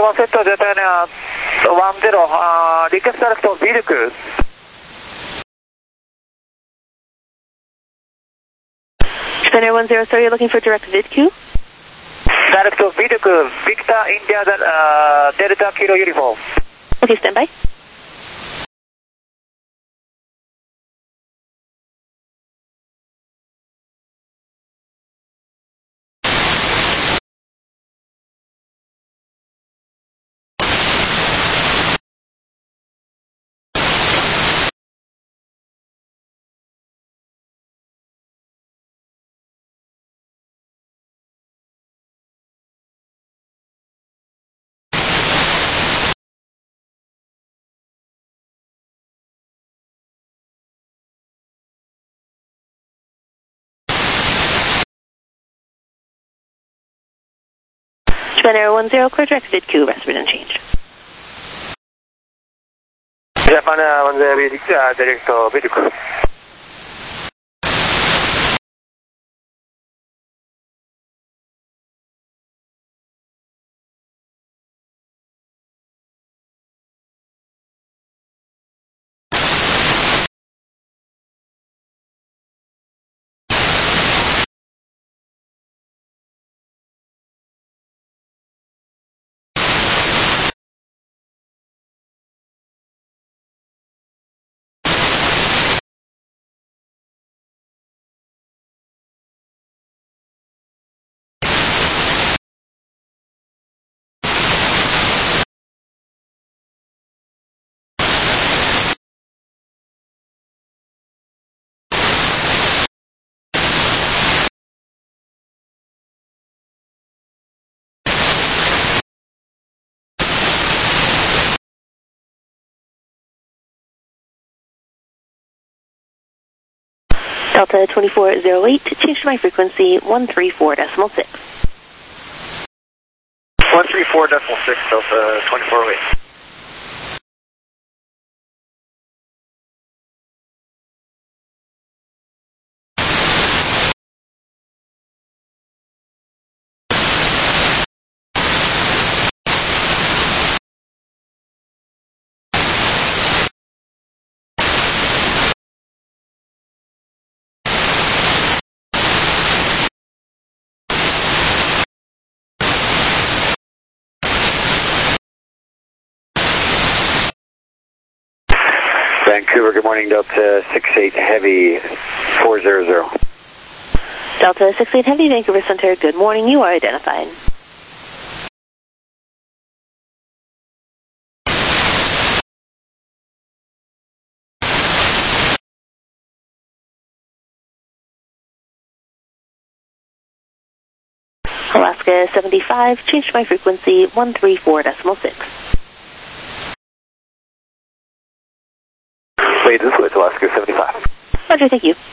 1セット、ジャパン10、リクエストダイレクト、ビルク。 Japan Air 103, you're looking for direct VidQ? Direct toビルク、ビクター、インディア、デルタ、キロユニフォーム。 Okay, stand by. Japan Air 10, clear direct VidQ, rest of it unchanged. ジャパン10、リクエストダイレクト、ビルク。 Delta 2408, change to my frequency 134.6. 134.6, Delta 2408. Vancouver, good morning, Delta 68 Heavy 400. Delta 68 Heavy, Vancouver Center, good morning, you are identified. Alaska 75, change to my frequency 134.6. Wait, this is Alaska 75. Roger, thank you.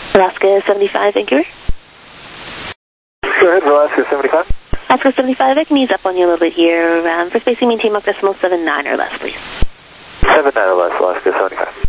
Alaska 75, Vancouver. Go ahead, Alaska 75. Alaska 75, I can ease up on you a little bit here. For spacing, maintain Mach decimal 79 or less, please. 79 or less, Alaska 75.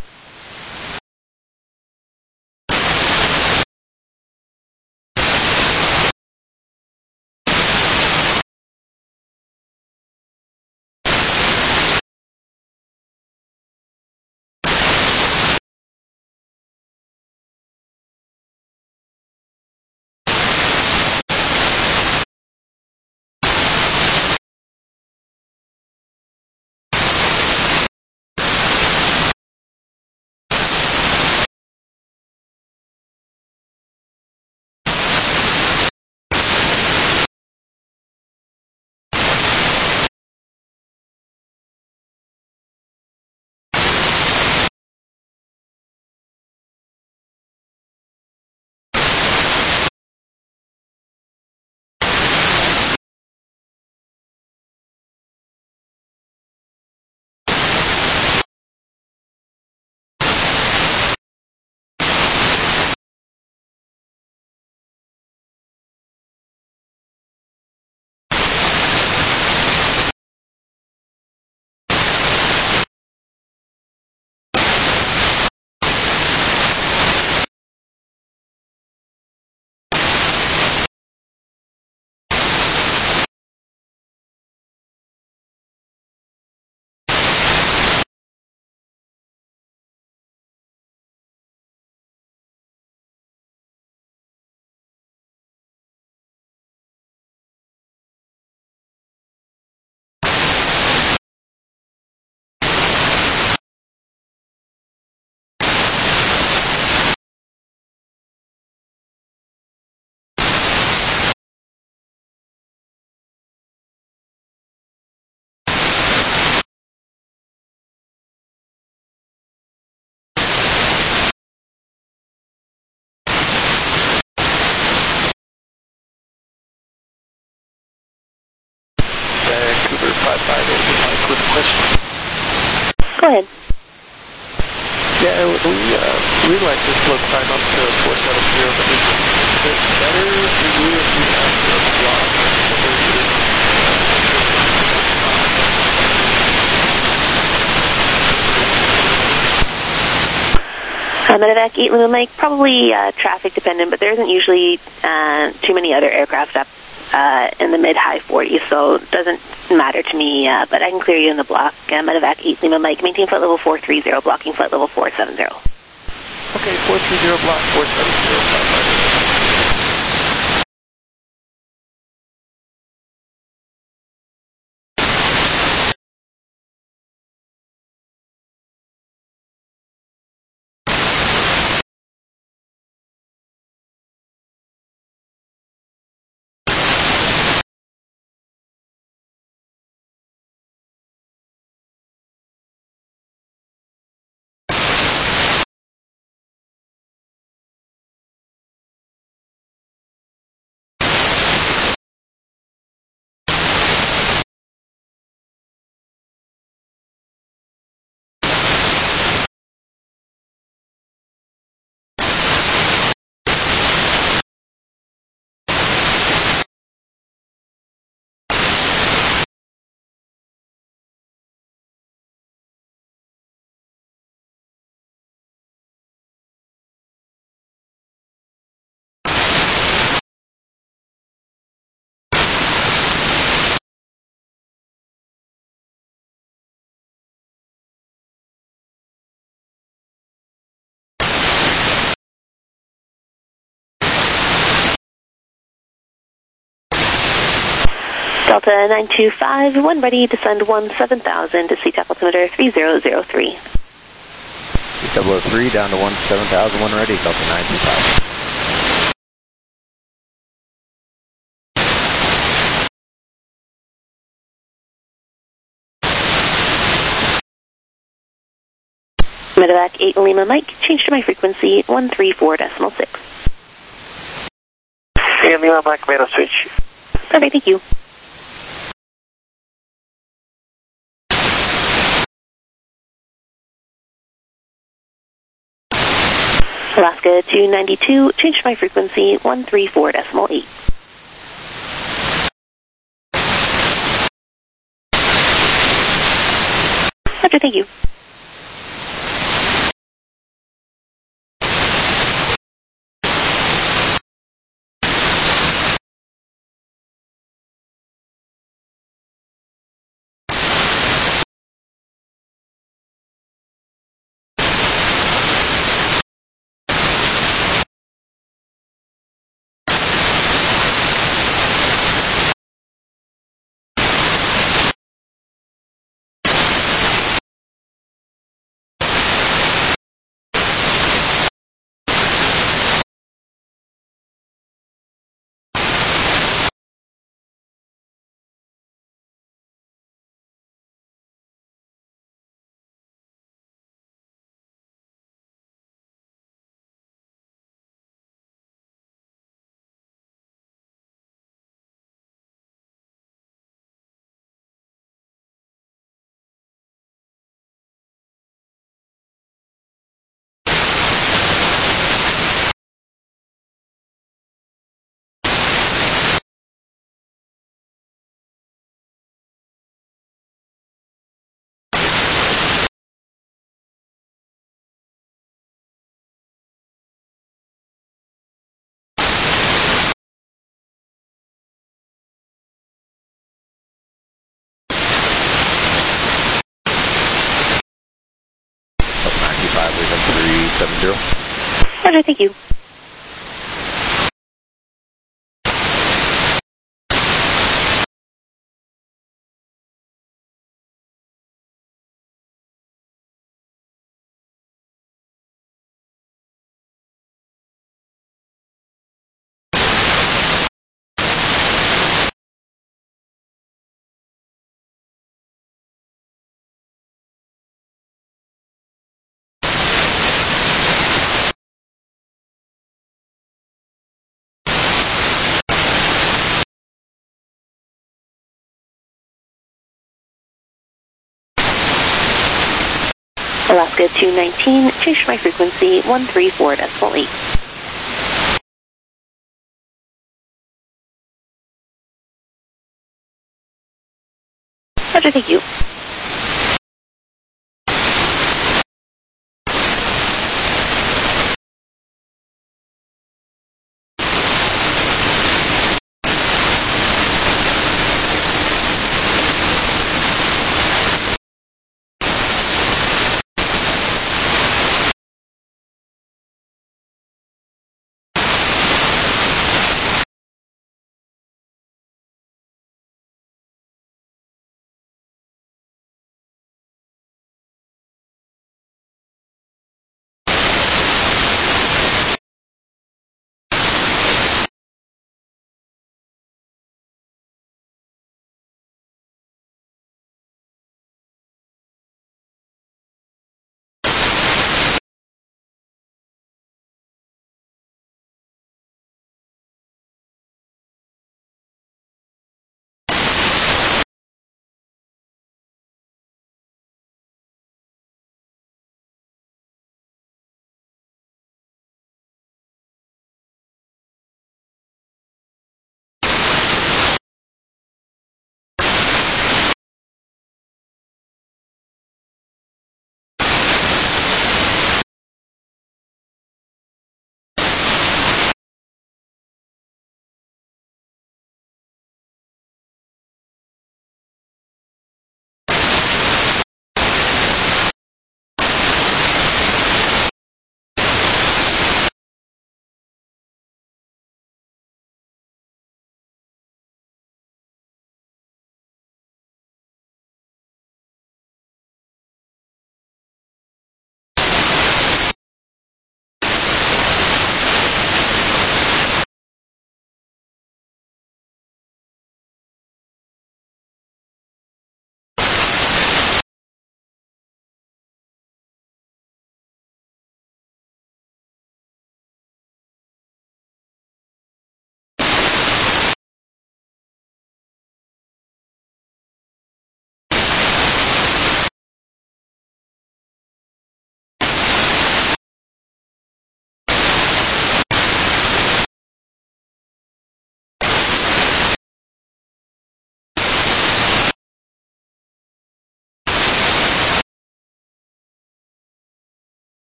Vancouver 558, quick question. Go ahead. Yeah, we'd like to slow time up to 470, but is it better for you if we have the block? Medevac 8 Lima Mike, probably traffic dependent, but there isn't usually too many other aircraft up in the mid-high 40s, so it doesn't matter to me, but I can clear you in the block. Medevac 8 Lima Mike, maintain flight level 430, blocking flight level 470. Okay, 430 block 470. Delta 925, one ready, descend 17,000 to SeaTac altimeter 3003. Double 03 down to 17,000, one ready, Delta 925. Medevac 8 Lima Mike, change to my frequency 134.6. And Lima Mike, manual switch. Perfect, thank you. Alaska 292, change my frequency 134.8. Roger, thank you. Roger, thank you. Alaska 219, change my frequency 134.8. Roger, thank you.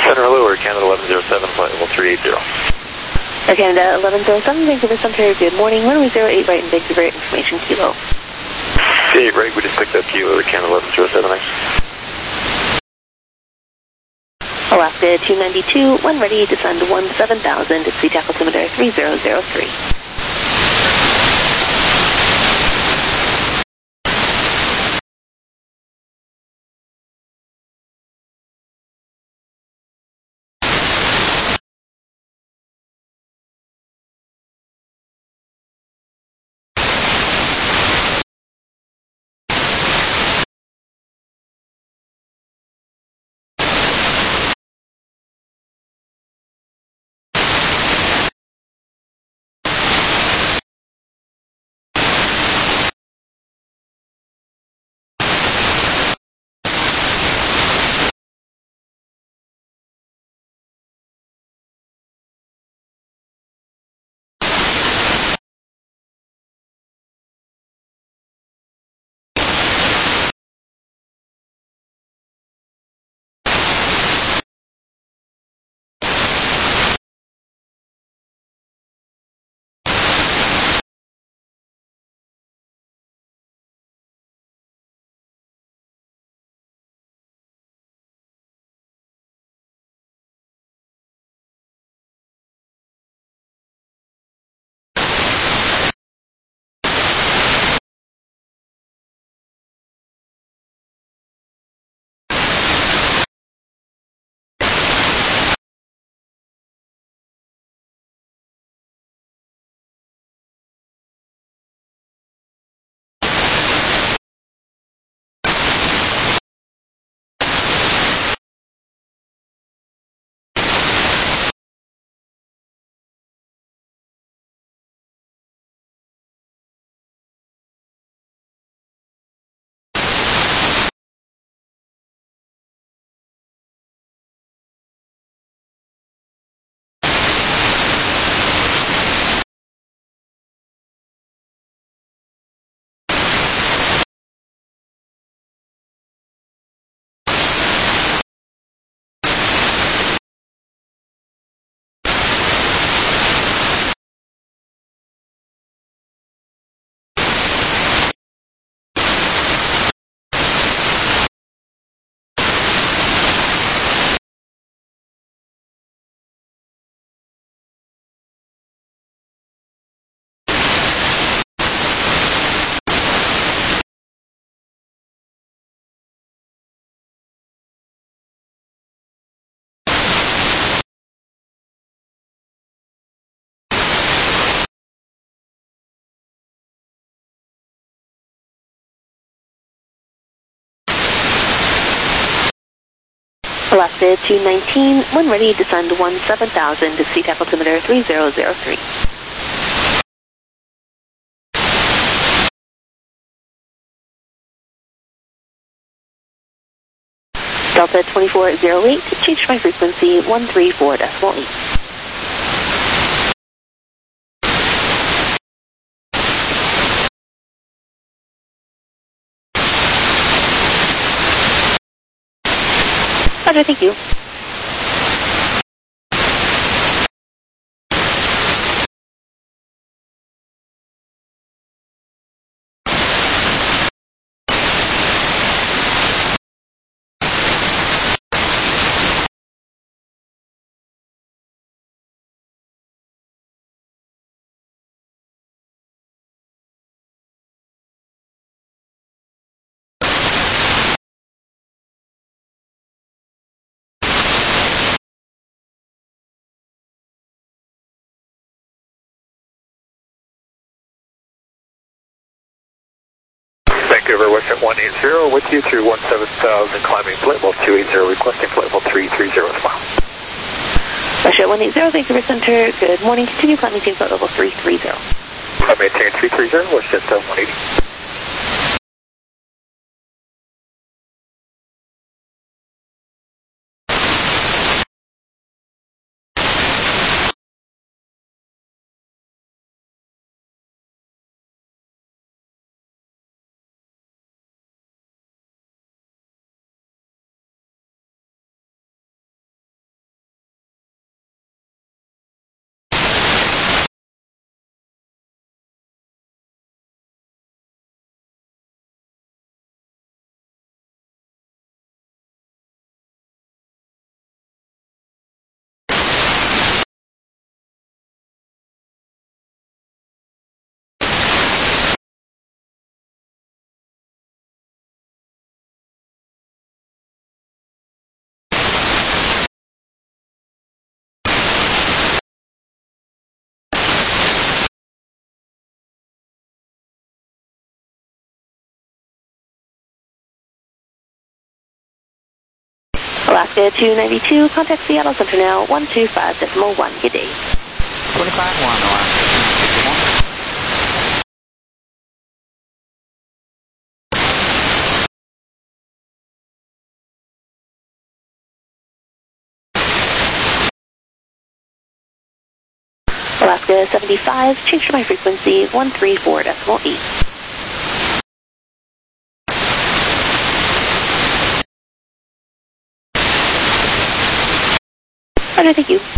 Center Lure, Canada 1107, flight level 380. Air Canada 1107, Vancouver Center, good morning. Runway 08 right in Vancouver, information kilo. Okay, right, we just picked up Kilo, Canada 1107, thanks. Alaska 292, when ready, descend 17,000 at seat altimeter 3003. Alaska 219, when ready, descend 17,000 to seat altimeter 3003. Delta 2408, change my frequency 134.8. Roger, thank you. Vancouver, Western 180 with you through 17,000, climbing flight level 280, requesting flight level 330 tomorrow. Russia 180, Vancouver Center, good morning. Continue climbing team flight level 330. I maintain 330, Western 180. Alaska 292, contact Seattle Center now, 125.1. Good day. 25-1, Alaska 291. Alaska 75, change to my frequency, 134.8. Roger, thank you.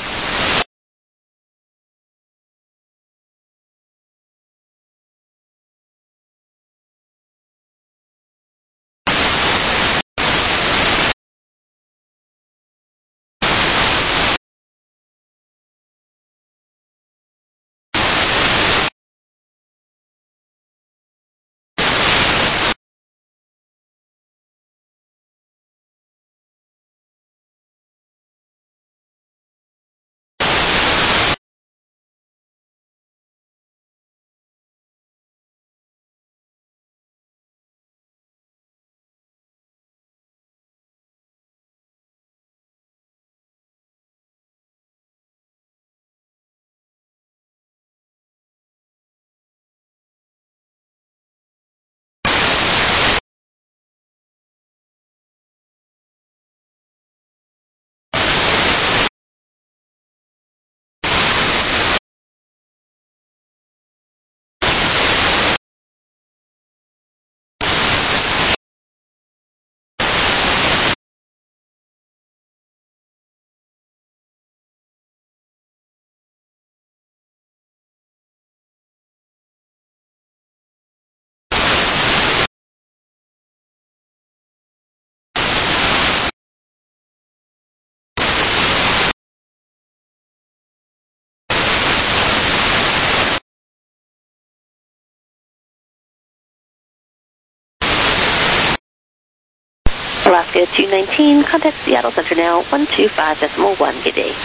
Alaska 219, contact Seattle Center now, 125.1. Good day.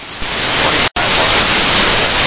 25-1.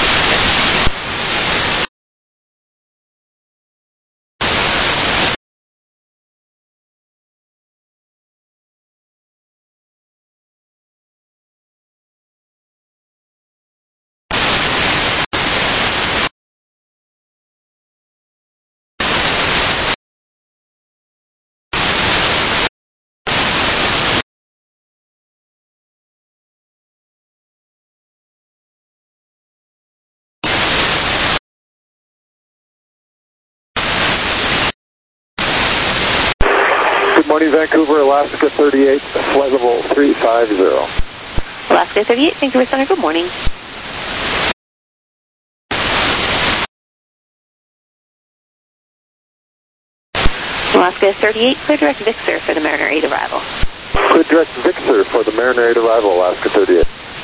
Good morning, Vancouver, Alaska 38, flight level 350. Alaska 38, Vancouver Center, good morning. Alaska 38, clear direct Vixer for the Mariner 8 arrival. Clear direct Vixer for the Mariner 8 arrival, Alaska 38.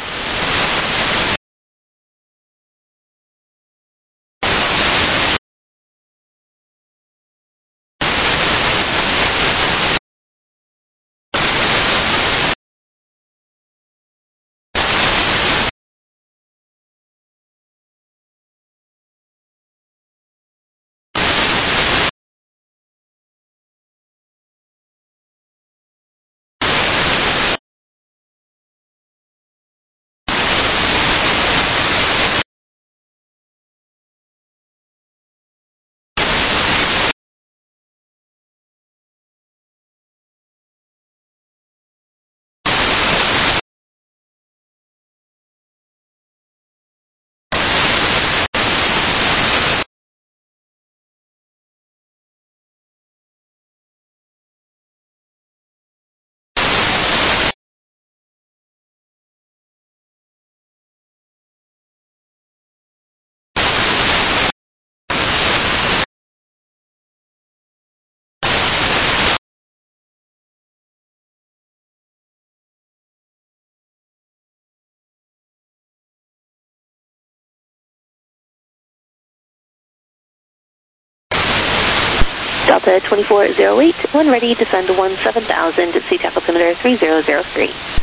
Delta 2408, when ready, descend to 17,000 at Sea Tackle altimeter 3003.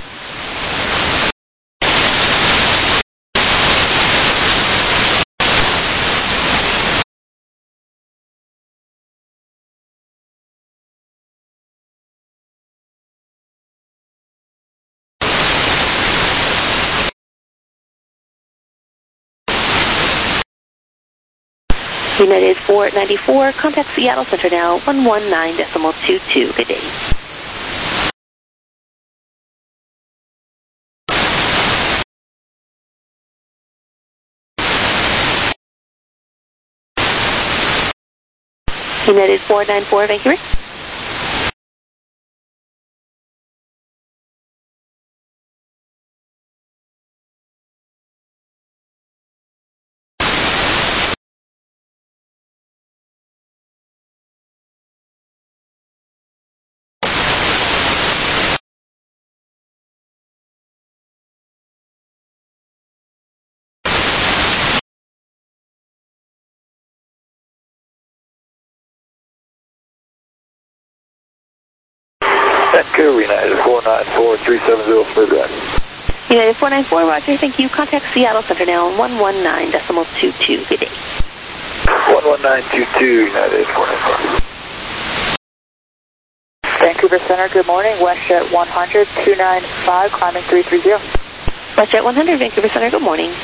United 494, contact Seattle Center now, 119.22. Good day. United 494, Vancouver. Vancouver, United 494, 370 for that. United 494, roger, thank you. Contact Seattle Center now, 119.22. Good day. 11922, United 494. Vancouver Center, good morning. WestJet 100, 295, climbing 330. WestJet 100, Vancouver Center, good morning.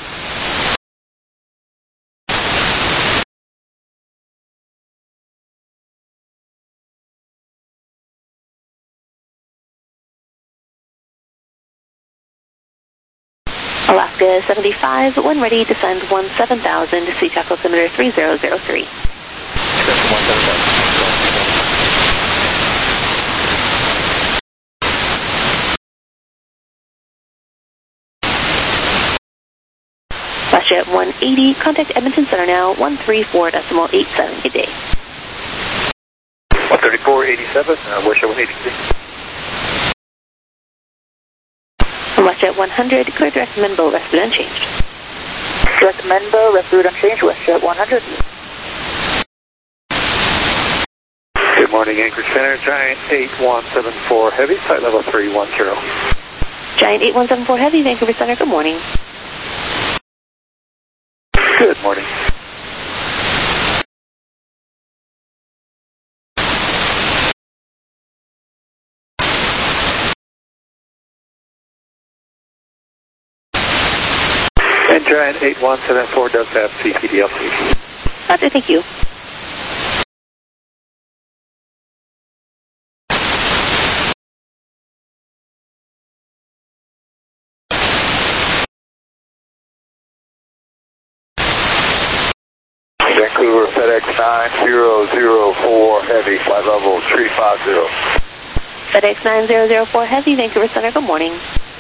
Alaska 75, when ready, descend 17,000 to Seatac altimeter 3003. WestJet 180, contact Edmonton Center now, 134.87. Good day. 134.87, WestJet 180. WestJet 100, clear direct Menbo, rest route unchanged. Direct Menbo, rest route unchanged, WestJet 100. Good morning, Anchorage Center, Giant 8174 Heavy, flight level 310. Giant 8174 Heavy, Vancouver Center, good morning. Good morning. And Giant 8174 does have CPDLC. Roger, thank you. Vancouver FedEx 9004 Heavy, flight level 350. FedEx 9004 Heavy, Vancouver Center, good morning.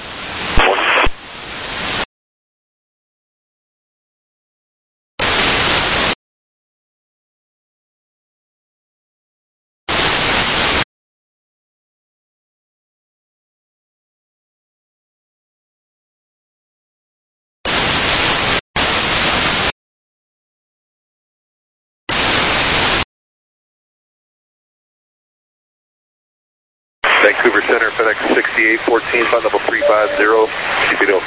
Vancouver Center, FedEx 6814, flight level 350, CPDO.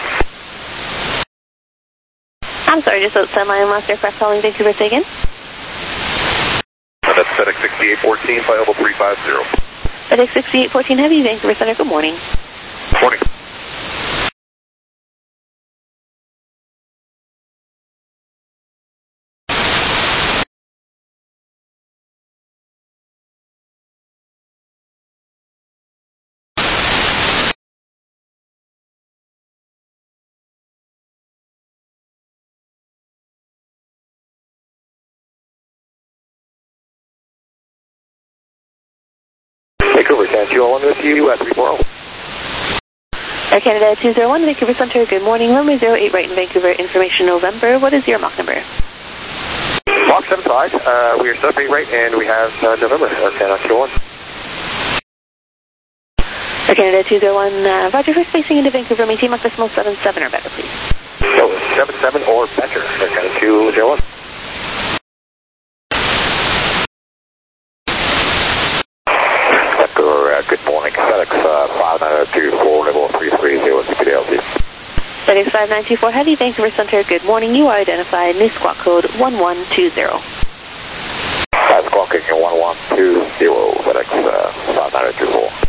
I'm sorry, just outside my last aircraft calling Vancouver, say again? That's FedEx 6814, flight level 350. FedEx 6814 Heavy, Vancouver Center, good morning. Morning. Vancouver Center 201 with you at 340. Air Canada 201, Vancouver Center, good morning. Runway 08 right in Vancouver, information November. What is your Mach number? Mach 75, we are sub 8 right, and we have November, Air Canada 201. Air Canada 201, roger for spacing into Vancouver, maintain Mach decimal 77 or better, please. So, 77 or better, Air Canada 201. Good morning, FedEx 5924, level 330, CPDLC. FedEx 5924 Heavy, Vancouver Center, good morning. You are identified, new squawk code 1120. Squawking 1120, FedEx 5924.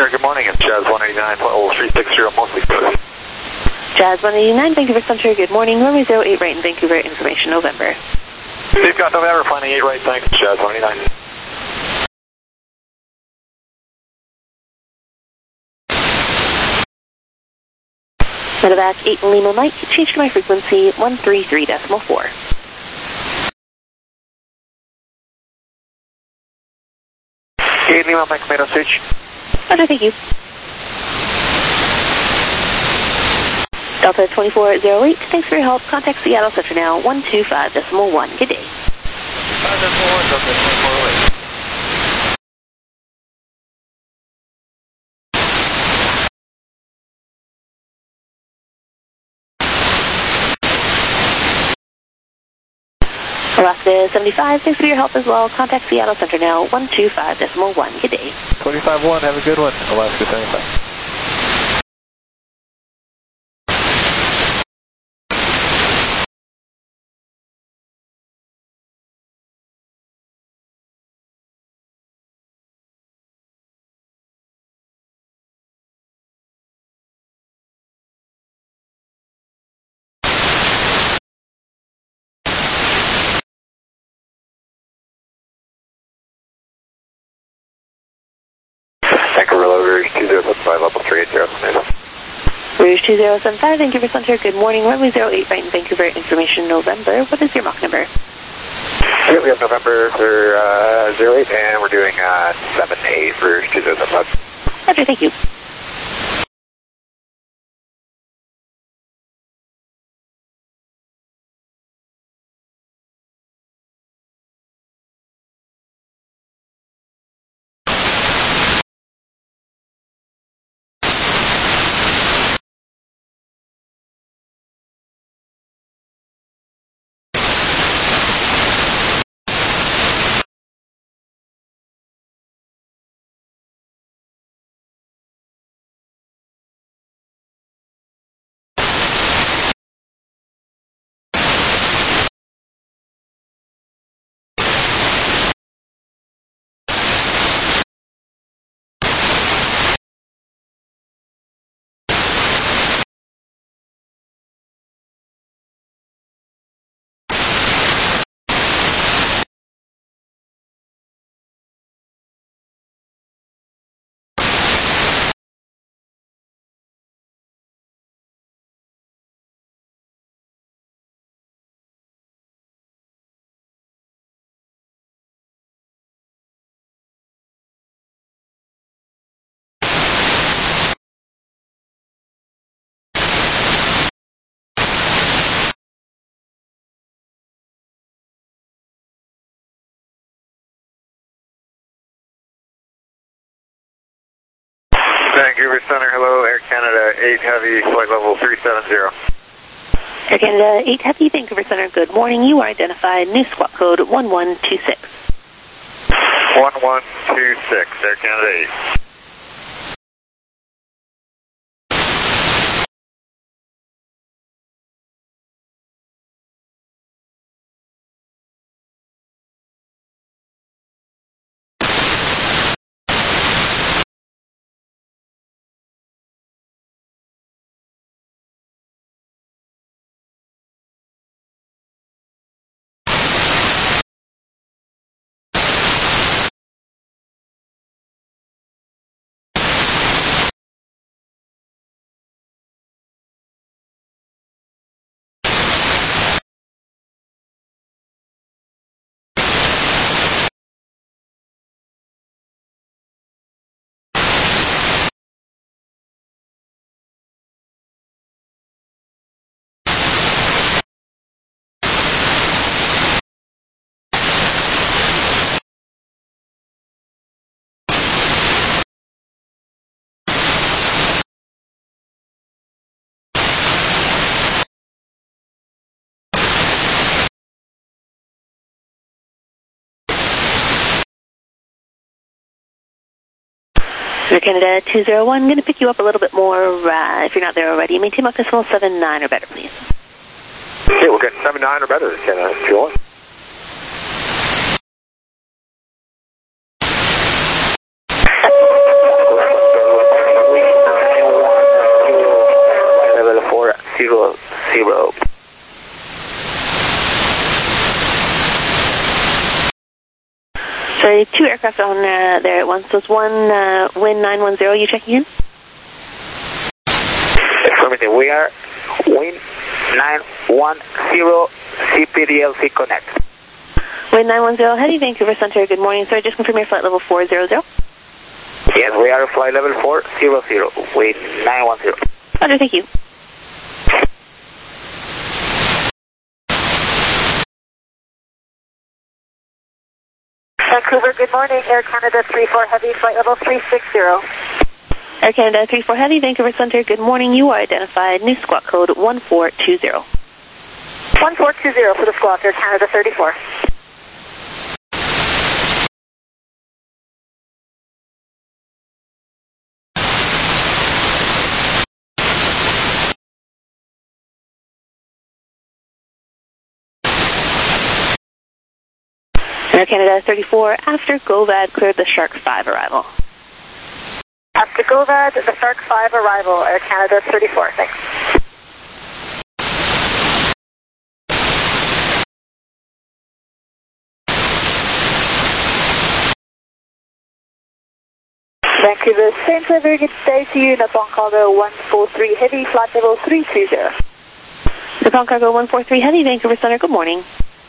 Good morning. It's Jazz 189.0360, mostly good. Jazz 189, Vancouver Center, good morning. Runway 08 right in Vancouver, information November. Steve got November, finding 8 right, thanks. Jazz 189. Medevac 8 Lima Mike, change to my frequency 133.4. Lima Mike, made a switch. Roger, thank you. Delta 2408, thanks for your help. Contact Seattle Center now, 125.1. Good day. 5.4, Delta 2408. Alaska 75, thanks for your help as well. Contact Seattle Center now, 125.1. Good day. 25-1, have a good one. Alaska 75. Vancouver Rouge 2075, level 380. Rouge 2075, Vancouver Center, good morning. Runway 08 right in Vancouver, information November. What is your Mach number? Okay, we have November for 08, and we're doing 7-8 for 2075. Roger, thank you. Vancouver Center, hello, Air Canada 8 Heavy, flight level 370. Air Canada 8 Heavy, Vancouver Center, good morning. You are identified, new squawk code 1126. 1126, Air Canada 8. Air Canada 201, I'm going to pick you up a little bit more if you're not there already. Maintain Mach decimal 79 or better, please. Okay, we'll get 79 or better, Canada 201. Sorry, 2 aircraft on there at once. So it's one Wind 910, you checking in? Affirmative. We are Wind 910 CPDLC Connect. Wind 910, Heavy, Vancouver Center, good morning. Sorry, just confirm your flight level 400. Yes, we are flight level 400, Wind 910. Roger, thank you. Vancouver, good morning. Air Canada 34 Heavy, flight level 360. Air Canada 34 Heavy, Vancouver Center, good morning. You are identified. New squawk code 1420. 1420 for the squawk, Air Canada 34. Air Canada 34, after GOVAD cleared the Shark 5 arrival. After GOVAD, the Shark 5 arrival, Air Canada 34, thanks. Vancouver Center, very good day to you. Nippon Cargo 143 Heavy, flight level 320. Nippon Cargo 143 Heavy, Vancouver Center, good morning.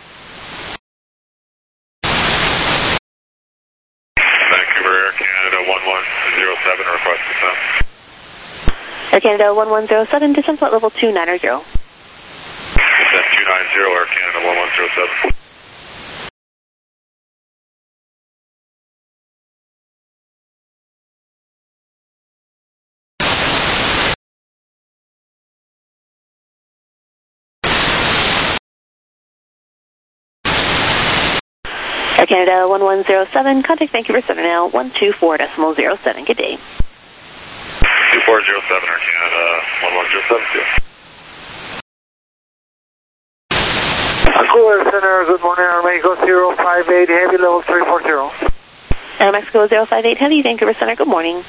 Vancouver Air Canada 1107, request descent. Air Canada 1107, descent flight level 290. Descent 290, Air Canada 1107. Air Canada 1107, contact Vancouver Center now, 124.07. Good day. 2407, Air Canada 1107. Vancouver Center, good morning. Air Mexico 058 Heavy, level 340. Air Mexico 058 Heavy, Vancouver Center, good morning.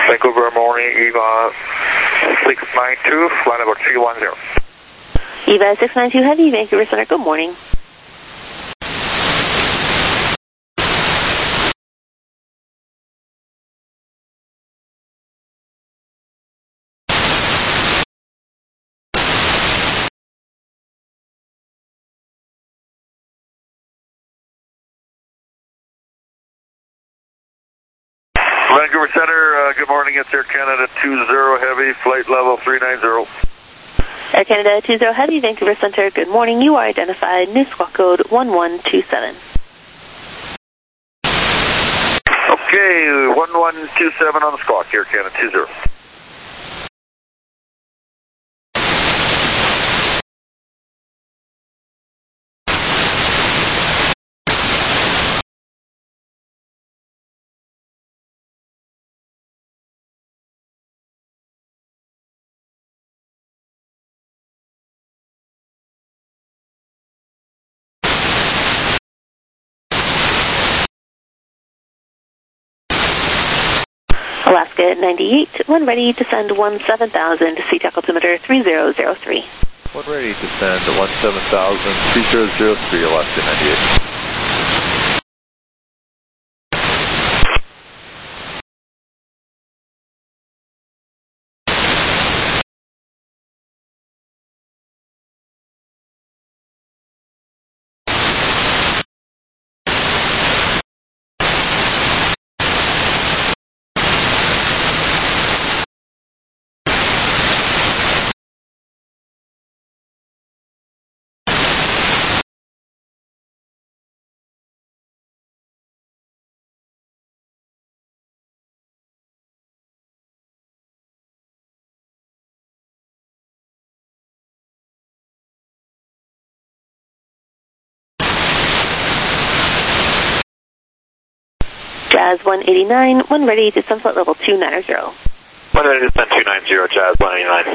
Vancouver morning, EVA 692, flight level 310. EVA 692 Heavy, Vancouver Center, good morning. Vancouver Center, good morning. It's Air Canada 20 Heavy, flight level 390. Air Canada 20 Heavy, Vancouver Center, good morning. You are identified, new squawk code 1127. Okay, 1127 on the squawk, Air Canada 20. Alaska 98, when ready to send 17,000 to seat altimeter 3003. When ready to send 17,000, 3003, Alaska 98. Jazz 189, when ready to send flight level 290. When ready to send 290, Jazz 189.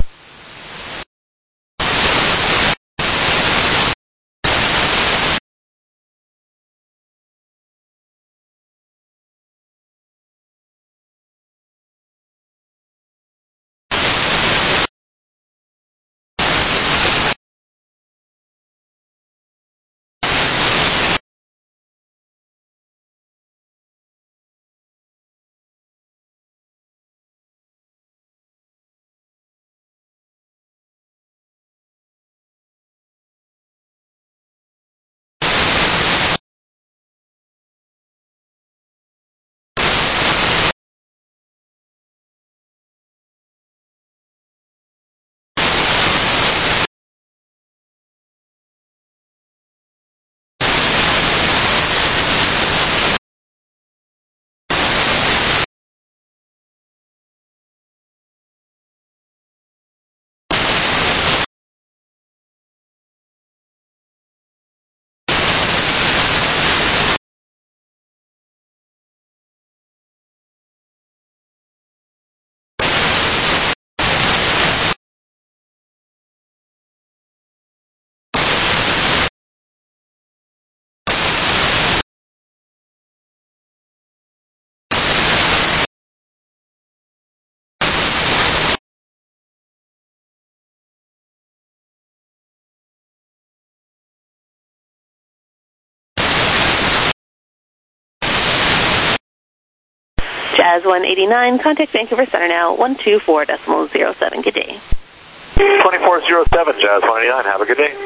Jazz 189, contact Vancouver Center now, 124.07. Good day. 2407, Jazz 189. Have a good day.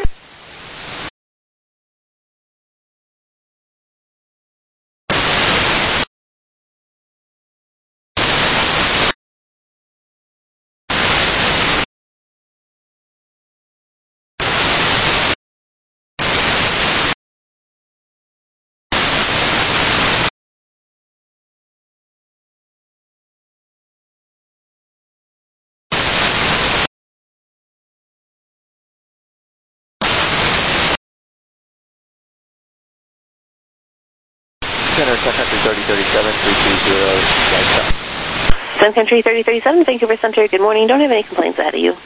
Center, Sun Country 3037, 320, Sun Country 3037, Vancouver Center, good morning. Don't have any complaints ahead of you.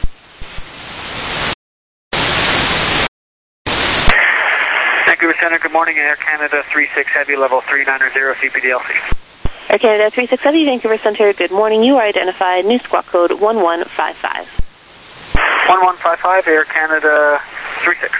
Vancouver Center, good morning. Air Canada 36 Heavy, level 390, CPDLC. Air Canada 367, Vancouver Center, good morning. You are identified, new squawk code 1155. 1155, Air Canada 36.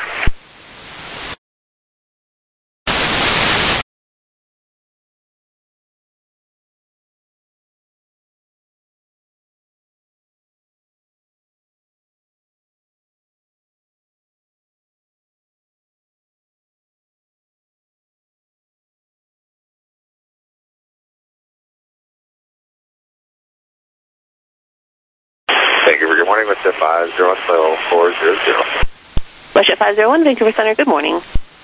Vancouver, good morning, Westjet 50140. Westjet 501, Vancouver Center, good morning.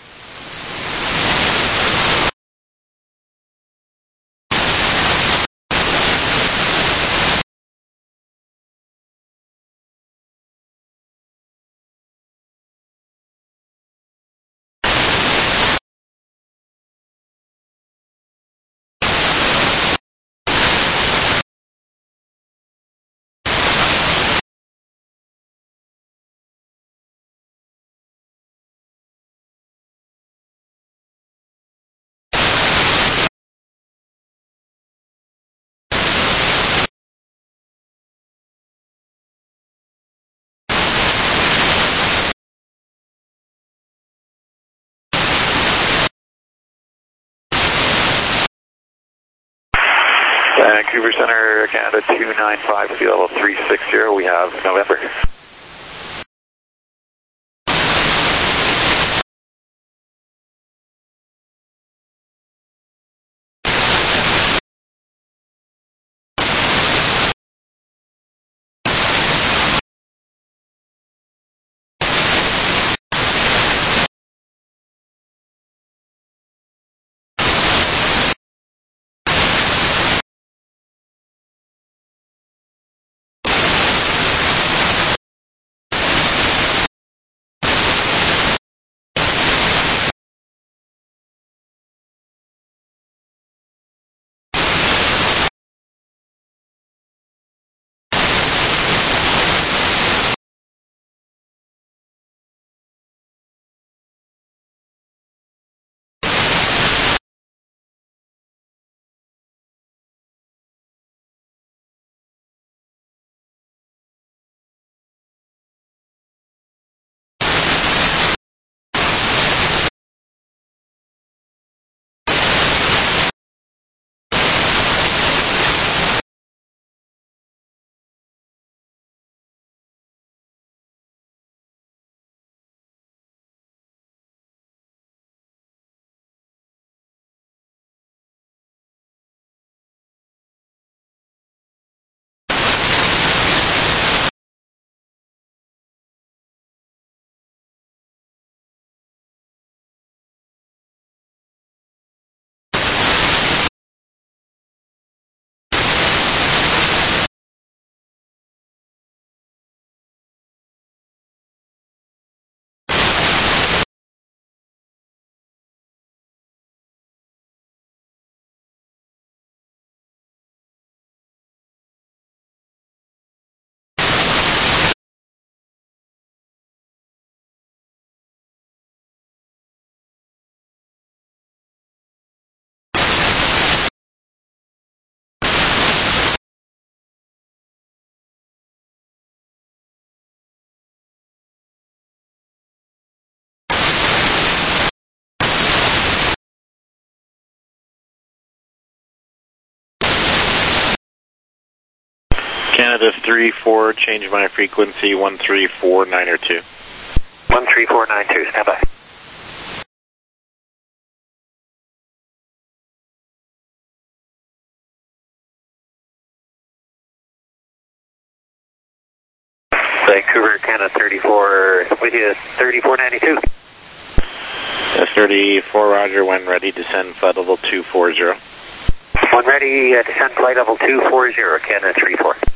Vancouver Center, Canada 295, sea level 360, we have November. Canada 34, change my frequency 134.902. 13492, stand by. Vancouver, Canada 34, with you, 3492. S34, roger, when ready, descend flight level 240. When ready, descend flight level 240, Canada 34.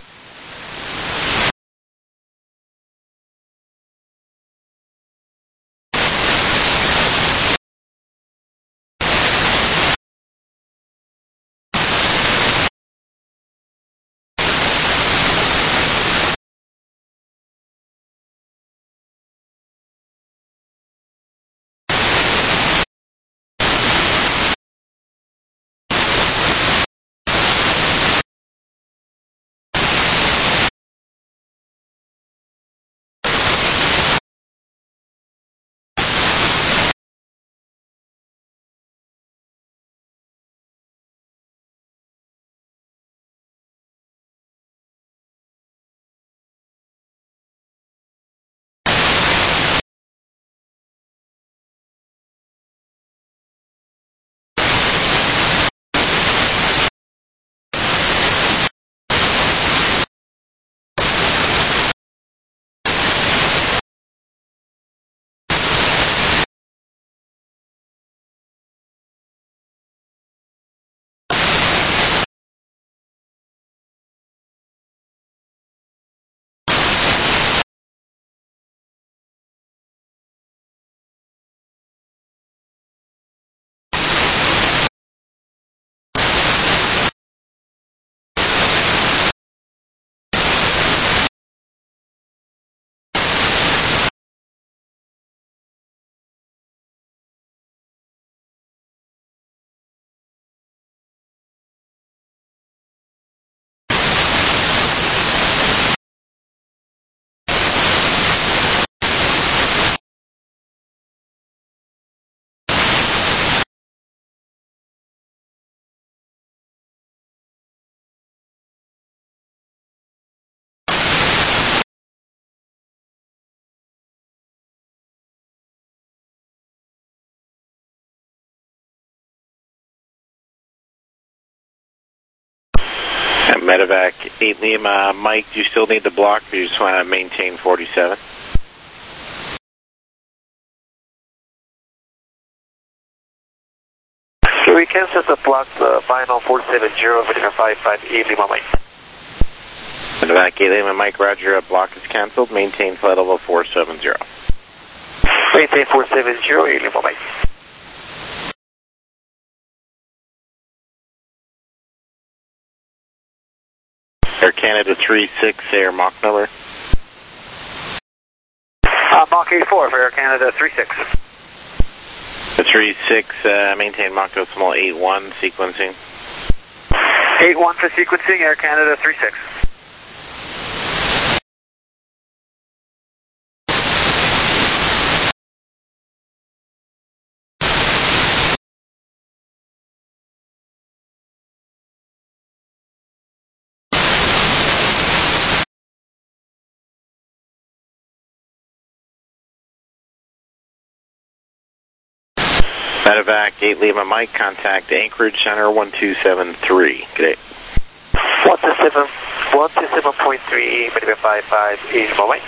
Medevac 8 Lima, Mike, do you still need the block or you just want to maintain 47? So we can set the block, the final 470, Medevac 55 8 Lima, Mike. Medevac 8 Lima, Mike, roger, block is cancelled, maintain flight level 470. Maintain 470, 8 Lima, Mike. Air Canada 36, Air Mach number. Mach 84 for Air Canada 36. The 36, maintain Mach decimal 81, sequencing. 81 for sequencing, Air Canada 36. Medevac 8 Lima, Mike, contact Anchorage Center 1273. Good day. 127.3, Medevac 55 8 Lima, Mike.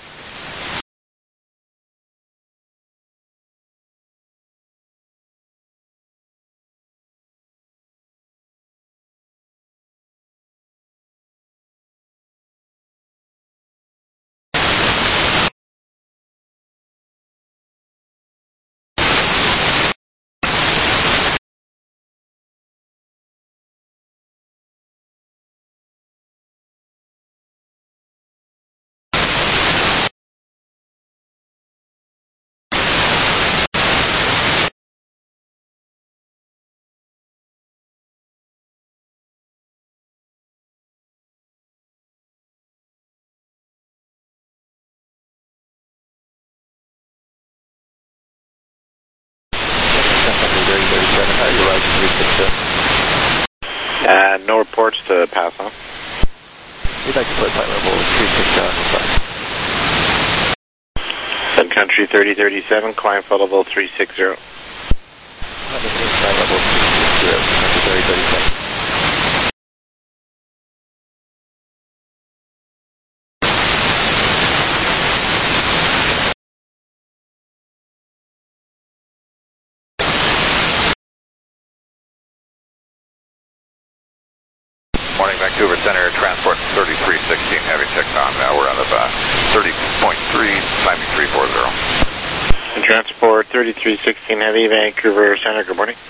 No reports to pass on. We'd like to put flight level 360. Sun Country 3037, climb flight level 360. Flight level 360, 3037. Morning, Vancouver Center, transport 3316, heavy checkdown. Now we're on the 30.3, climbing 340. And transport 3316 heavy, Vancouver Center, good morning.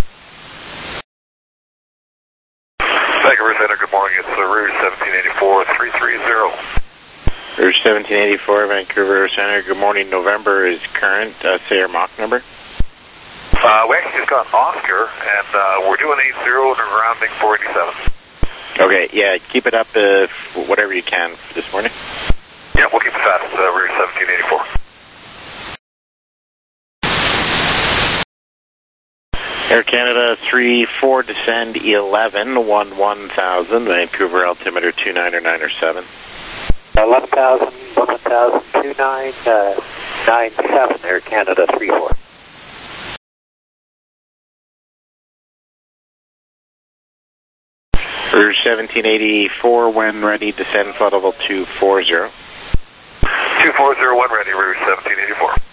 Vancouver Center, good morning. It's Rouge 1784, 330. Rouge 1784, Vancouver Center, good morning. November is current, say your Mach number. We actually just got Oscar, and we're doing 80 and we're grounding 487. Okay, yeah, keep it up whatever you can this morning. Yeah, we'll keep it fast, Rouge 1784. Air Canada 34, descend 11, 1000, Vancouver altimeter 29 or 9 or 7. 11,000, 2997, Air Canada 34. Rouge 1784, when ready, descend flight level 240. 240, when ready, Rouge 1784.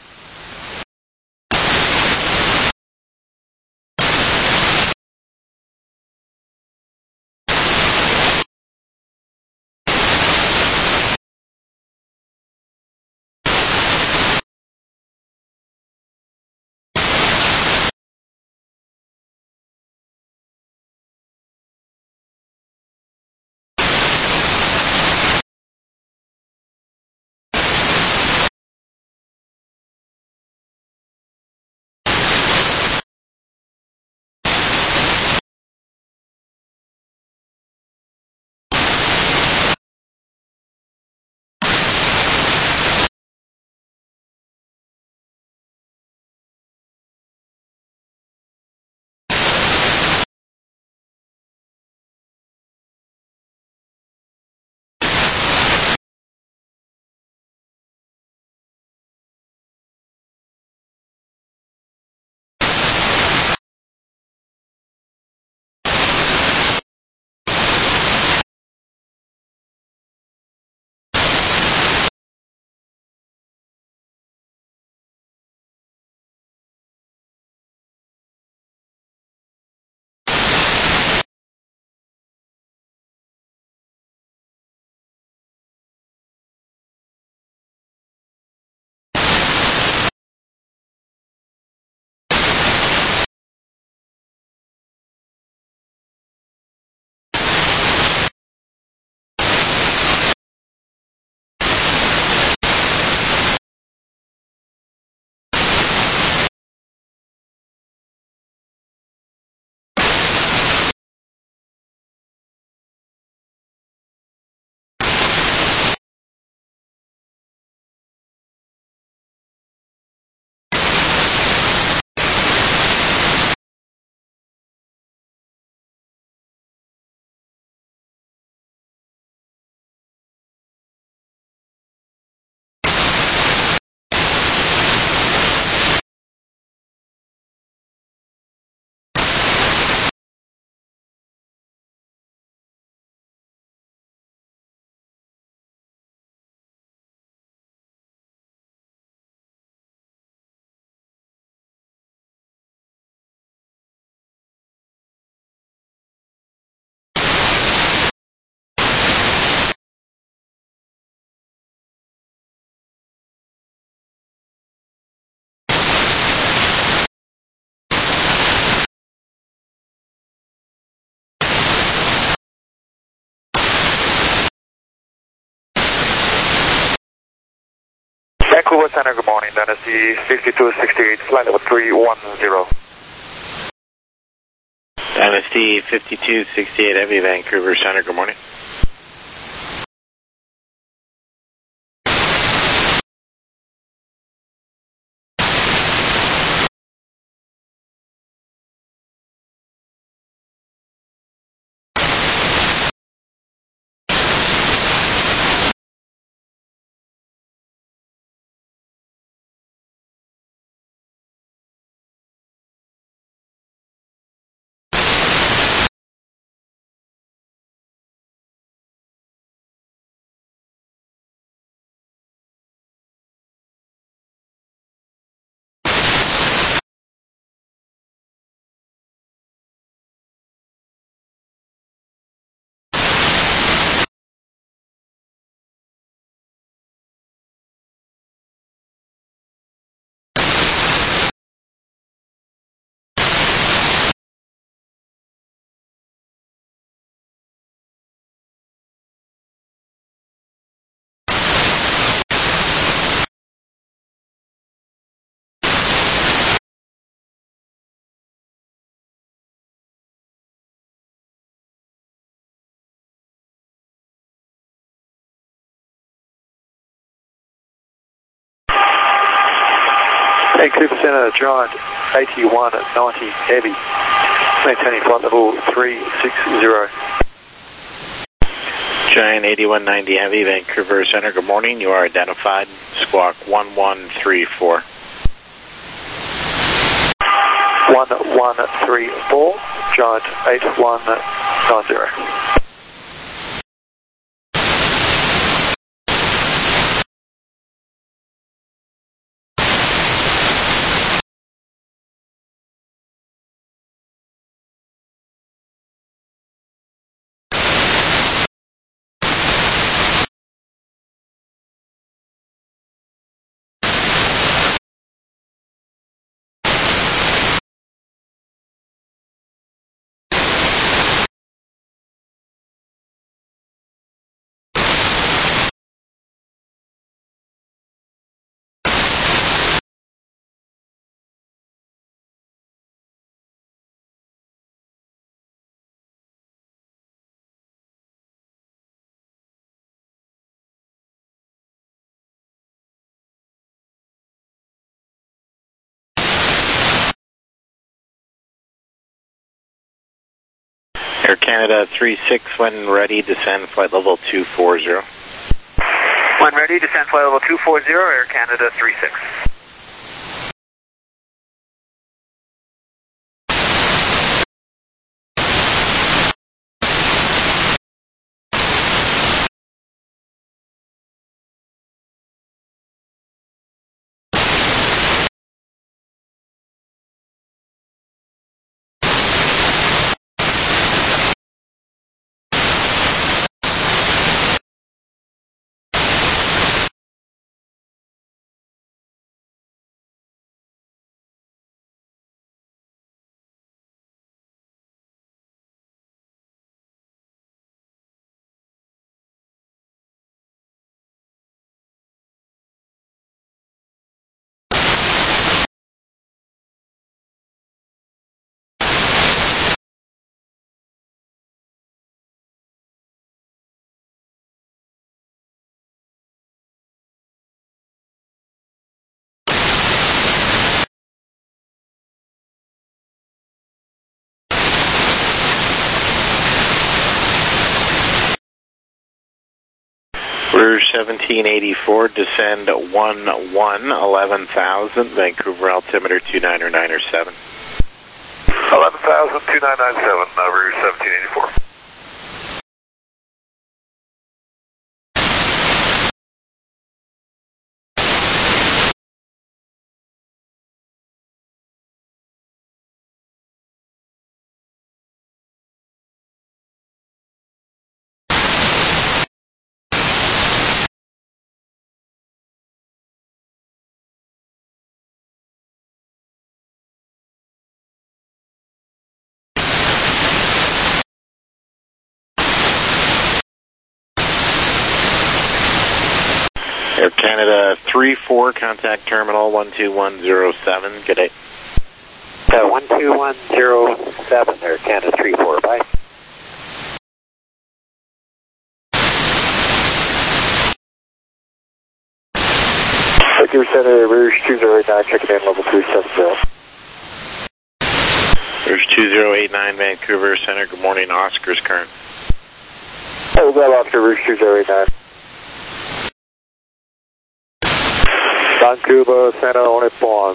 Vancouver Center, good morning. Dynasty 5268, flight level 310. Dynasty 5268 Heavy, Vancouver Center, good morning. Vancouver Center, Giant 8190 Heavy, maintaining flight level 360. Giant 8190 Heavy, Vancouver Center, good morning. You are identified, squawk 1134. 1134, Giant 8190. Air Canada 36, when ready, descend flight level 240. When ready, descend flight level 240, Air Canada 36. Rouge 1784, descend 11,000, Vancouver altimeter 2997. 11,000, 2997, Rouge 1784. Air Canada 34, contact terminal 12107. Good day. 12107, Air Canada 34, bye. Vancouver Center, Rouge 2089, checking in, level 370. Rouge 2089, Vancouver Center. Good morning, Oscar's current. Oh, well, Oscar, Rouge 2089. Vancouver Center, on it on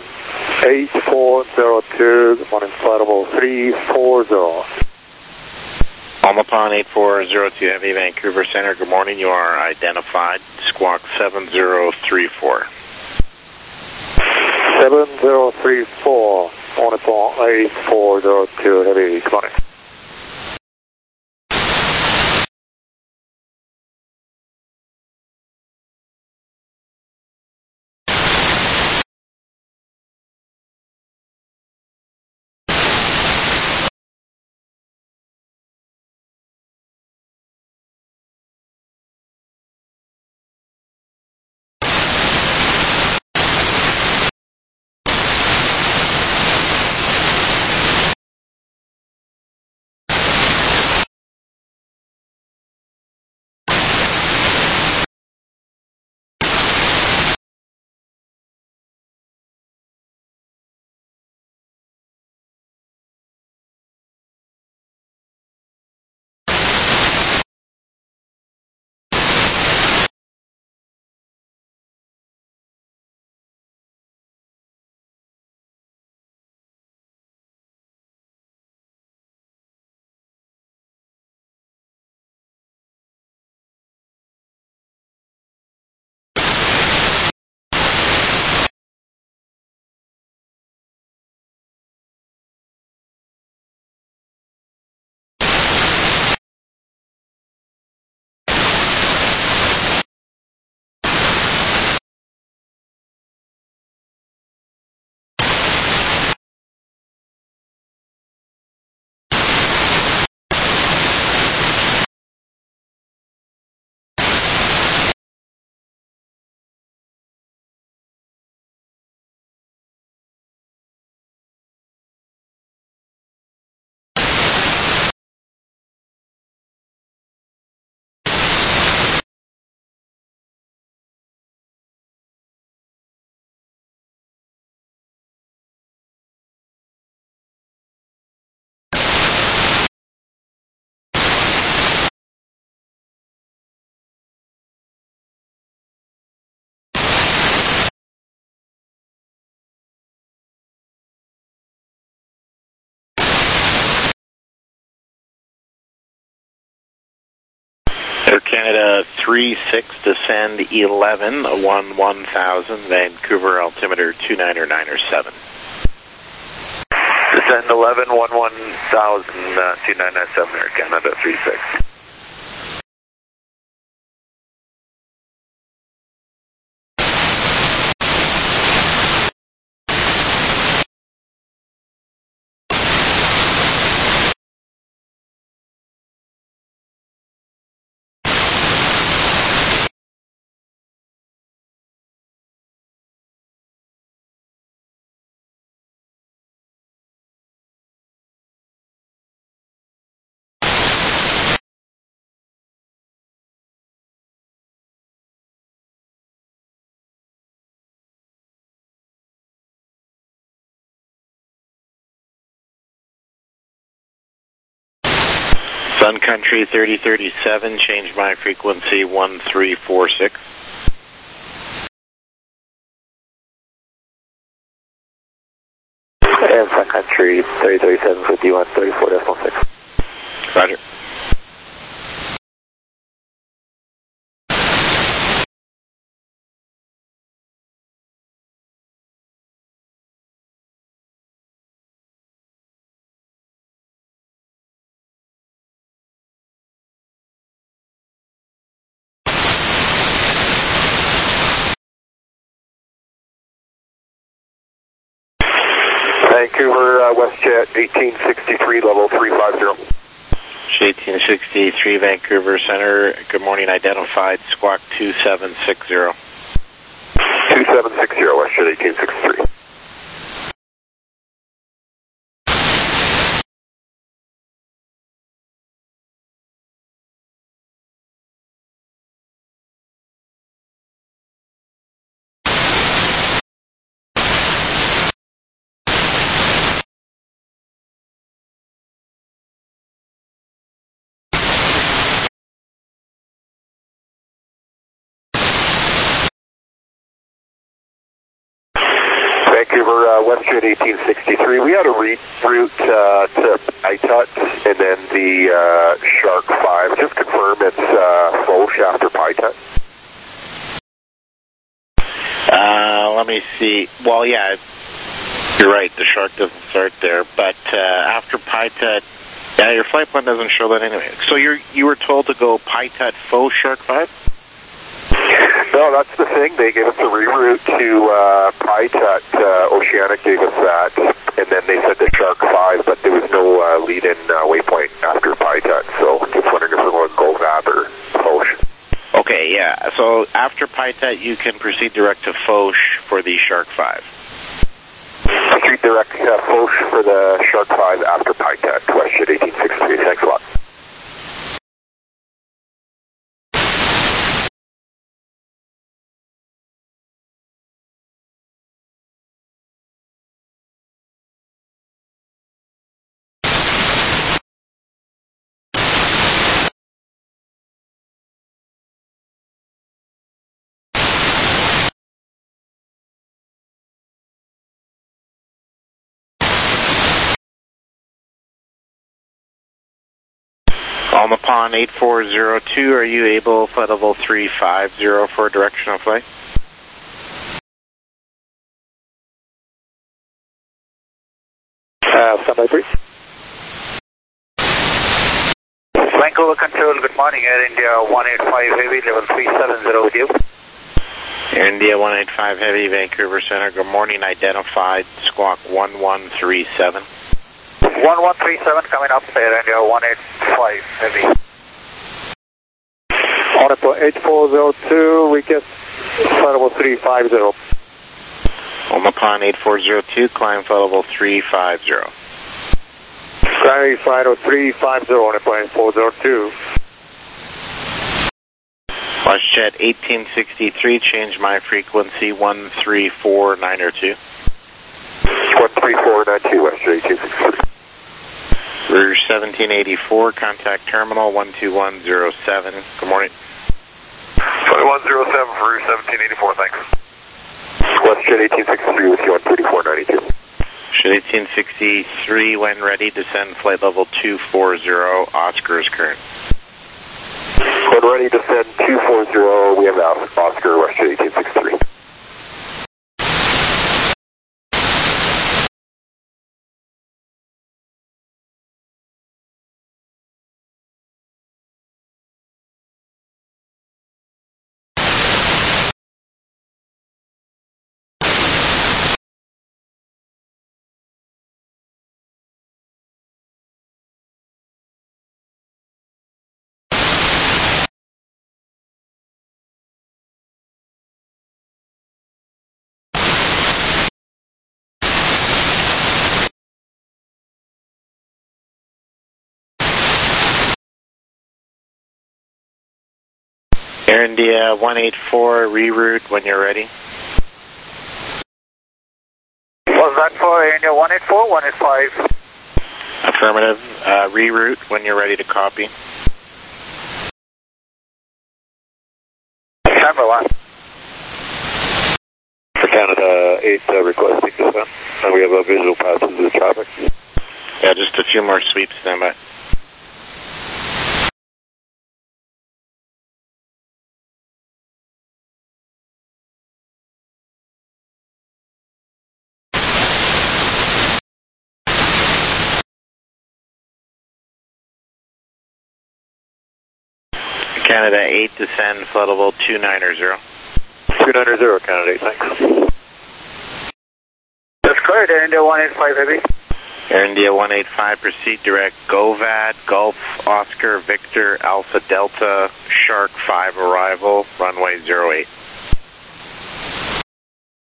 8402, good morning, flight level 340. Omaha 8402 Heavy, Vancouver Center. Good morning, you are identified. Squawk 7034. 7034, on it on 8402 Heavy, good morning. Air Canada 36, descend 11, 1000, Vancouver, altimeter 29907. Descend 11, 1000, 2997, Air Canada 36. Sun Country 3037, change my frequency 1346. And Sun Country 3037, 51, 34.6. Roger. Vancouver, WestJet 1863, level 350. 1863, Vancouver Center. Good morning, identified. Squawk 2760. 1760, WestJet 1863. Vancouver, WestJet 1863. We had a route to Itut and then the Shark 5. Just confirm it's Foch after Pitut. Let me see. Well, yeah, you're right. The Shark doesn't start there, but after Pitut, yeah, your flight plan doesn't show that anyway. So you were told to go Pitut, Foch, Shark 5? No, that's the thing. They gave us a reroute to Pitut. Oceanic gave us that, and then they said the Shark 5, but there was no lead-in waypoint after Pitut. So just wondering if we're going to go that or Foch. Okay, yeah. So after Pitut, you can proceed direct to Foch for the Shark 5. Proceed direct to Foch for the Shark 5 after Pitut. WestJet 1863. Thanks a lot. Omaha 8402, are you able, flight level 350 for a directional flight? Standby, please. Vancouver Control, good morning. Air India 185 Heavy, level 370 with you. Air India 185 Heavy, Vancouver Center, good morning. Identified, squawk 1137. 1137 coming up, Air India 185 Heavy. Omaha 8402, request flight level 350. Omaha 8402, climb flight level 350. Primary flight level 350, Omaha 8402. WestJet 1863, change my frequency 134.902. 134.92, WestJet 1863. Rouge 1784, contact terminal 12107. Good morning. 2107 for Rouge 1784, thanks. WestJet 1863 with you on 3492. WestJet 1863, when ready, descend flight level 240, Oscar is current. When ready, descend 240, we have Oscar, WestJet 1863. Air India 184, reroute when you're ready. Was that for Air India 184, 185? Affirmative, reroute when you're ready to copy. Number 1. For Canada 8 requesting descent, and we have a visual pass into the traffic. Yeah, just a few more sweeps, standby. Canada 8, descend flight level 290. 290, Canada 8, thanks. That's correct, Air India 185 Heavy. Air India 185, proceed direct, GOVAD, Gulf, Oscar, Victor, Alpha Delta, Shark 5 arrival, runway 08.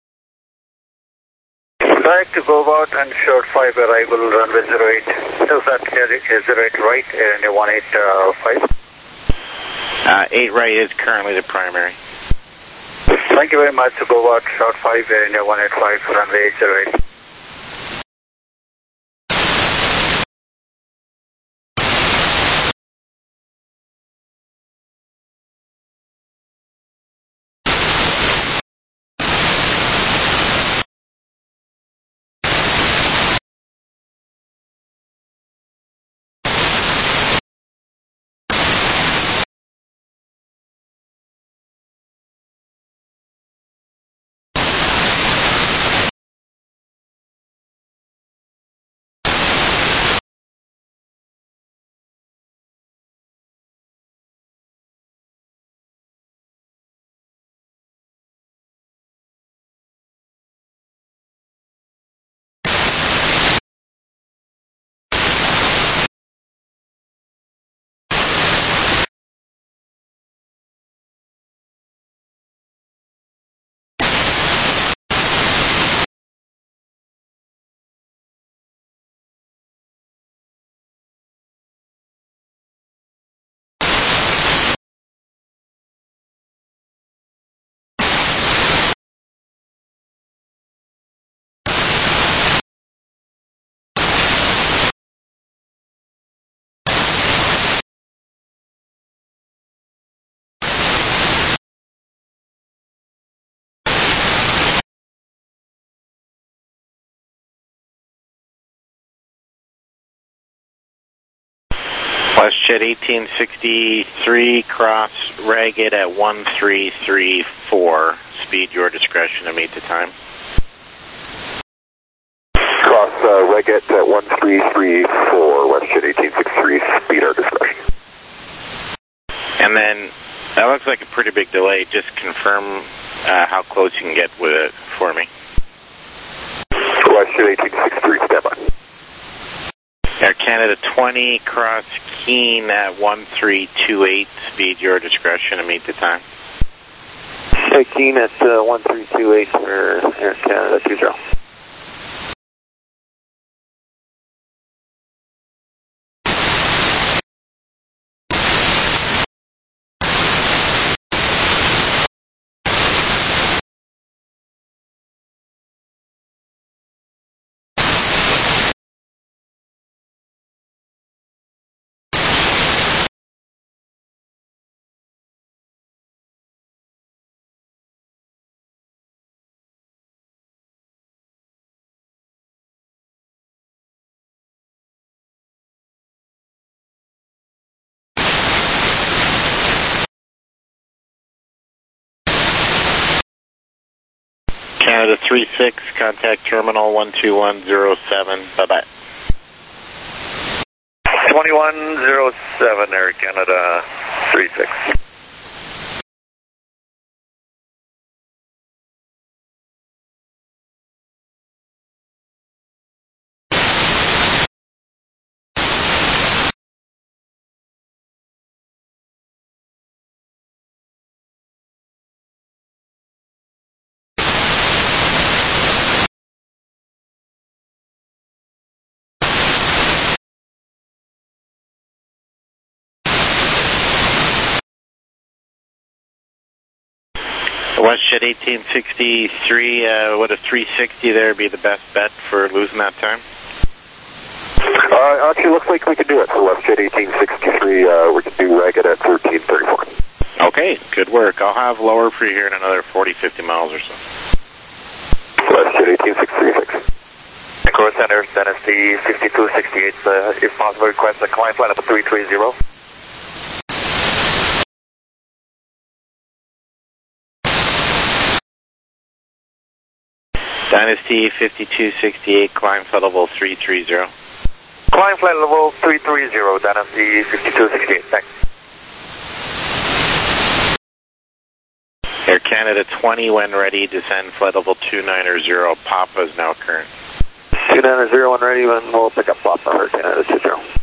Back to go about and short 5 arrival runway 08. Is that 08 right, India 185? 8 right is currently the primary. Thank you very much. To go about short 5, India 185, runway 08. WestJet 1863, cross Ragged at 1334. Speed your discretion to meet the time. Cross Ragged at 1334, WestJet 1863, speed our discretion. And then, that looks like a pretty big delay. Just confirm how close you can get with it for me. WestJet 1863, standby. Air Canada 20, cross Keene at 1328, speed your discretion to meet the time. Hey, Keene at 1328 for Air Canada 20. Canada 36, contact terminal 12107. Bye-bye. 2107, Air Canada 36. WestJet 1863, would a 360 there be the best bet for losing that time? Actually, looks like we can do it. So WestJet 1863, we can do Ragged at 1334. Okay, good work. I'll have lower for you here in another 40, 50 miles or so. WestJet 18636. Core Center, Dynasty 5268, if possible, request a climb flight up to 330. Dynasty 5268, climb flight level 330. Climb flight level 330, Dynasty 5268, thanks. Air Canada 20, when ready, descend flight level 290, Papa is now current. 290 when ready, and we'll pick up Papa, Air Canada 20.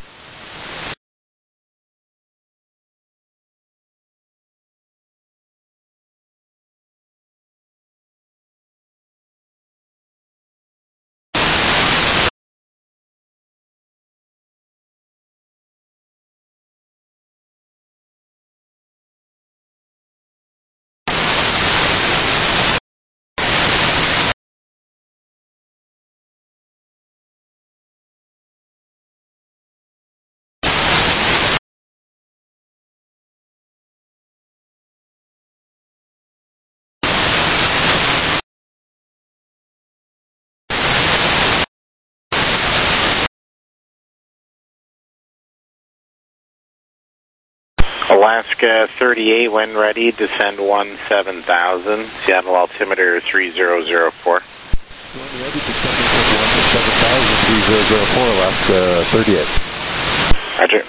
Alaska 38, when ready, descend 17,000. Seattle altimeter 3004. When ready, descending 17,000, 3004, Alaska 38. Roger.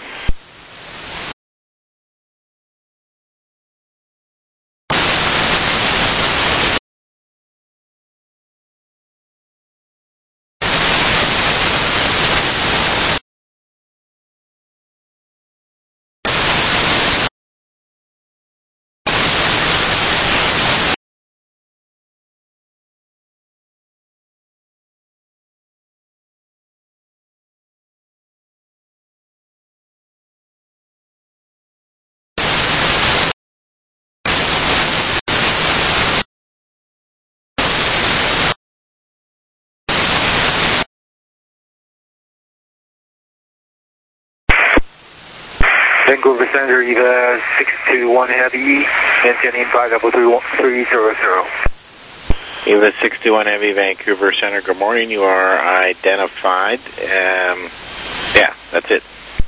Vancouver Center, EVA 621 Heavy, maintaining 53300. EVA 621 Heavy, Vancouver Center, good morning. You are identified. Yeah, that's it.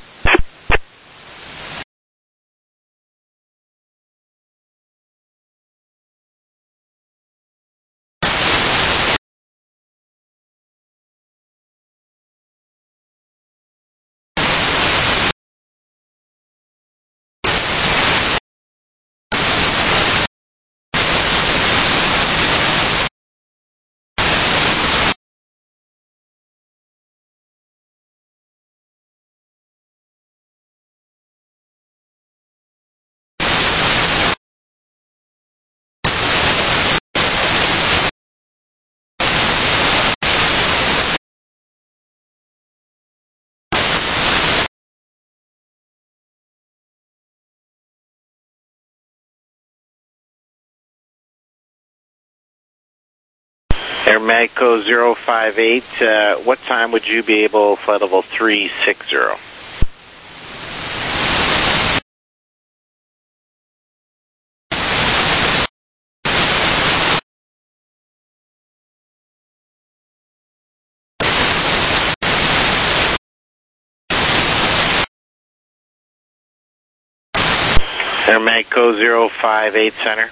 Air Magco 058, what time would you be able, flight level 360? Air Magco 058 Center.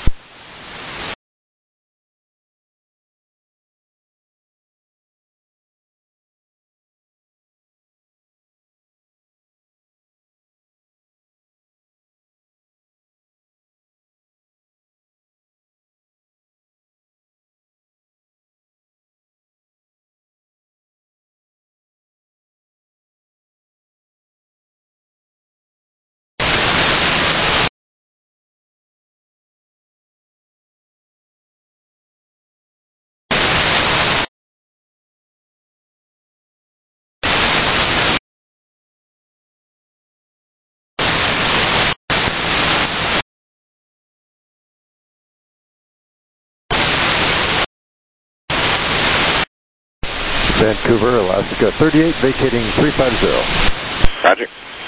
Vancouver, Alaska 38, vacating 350. Roger.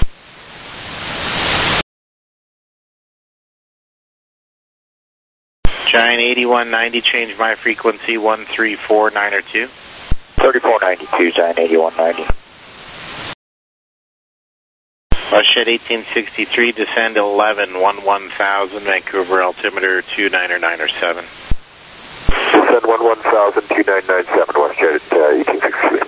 Giant 8190, change my frequency 134902. 3492, Giant 8190. Shed 1863, descend 11, 1000, Vancouver altimeter 2997. Descend 11,000, 2997, Westjet 1863.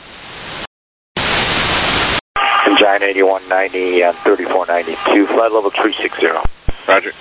Giant 8190 and 3492, flight level 360. Roger.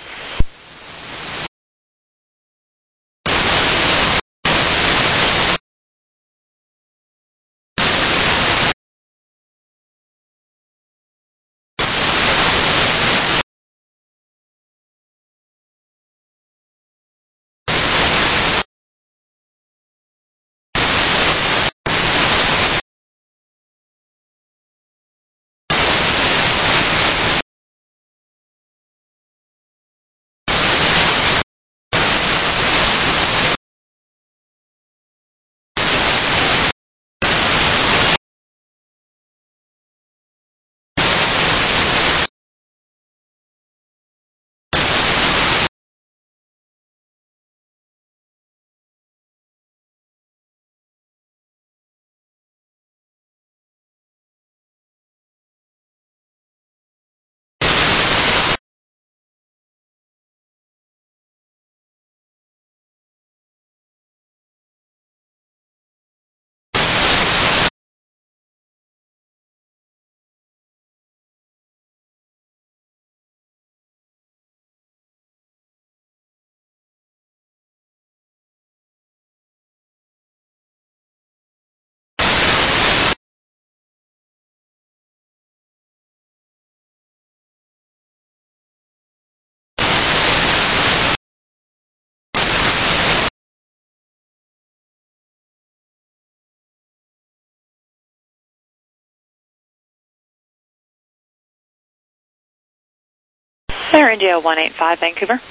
Air India 185, Vancouver.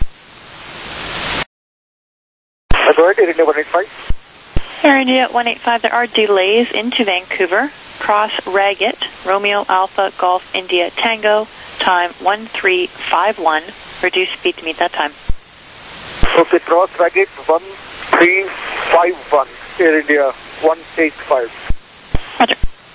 Go ahead, Air India 185. Air India 185, there are delays into Vancouver. Cross Raggett, Romeo Alpha Golf India Tango, time 1351. Reduced speed to meet that time. Okay, cross Raggett 1351, Air India 185. Roger.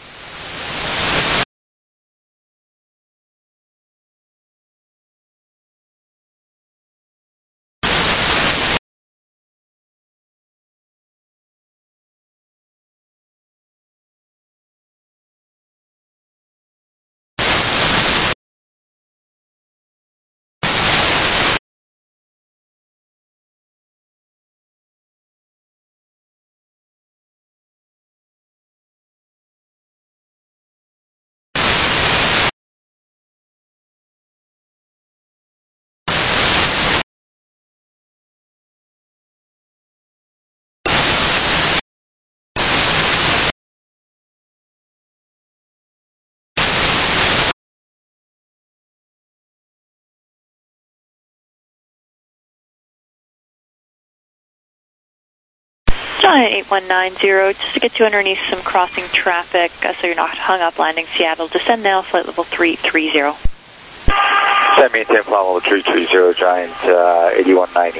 Giant 8190, just to get you underneath some crossing traffic so you're not hung up landing Seattle. Descend now, flight level 330. Send me 10 flight level 330, Giant 8190.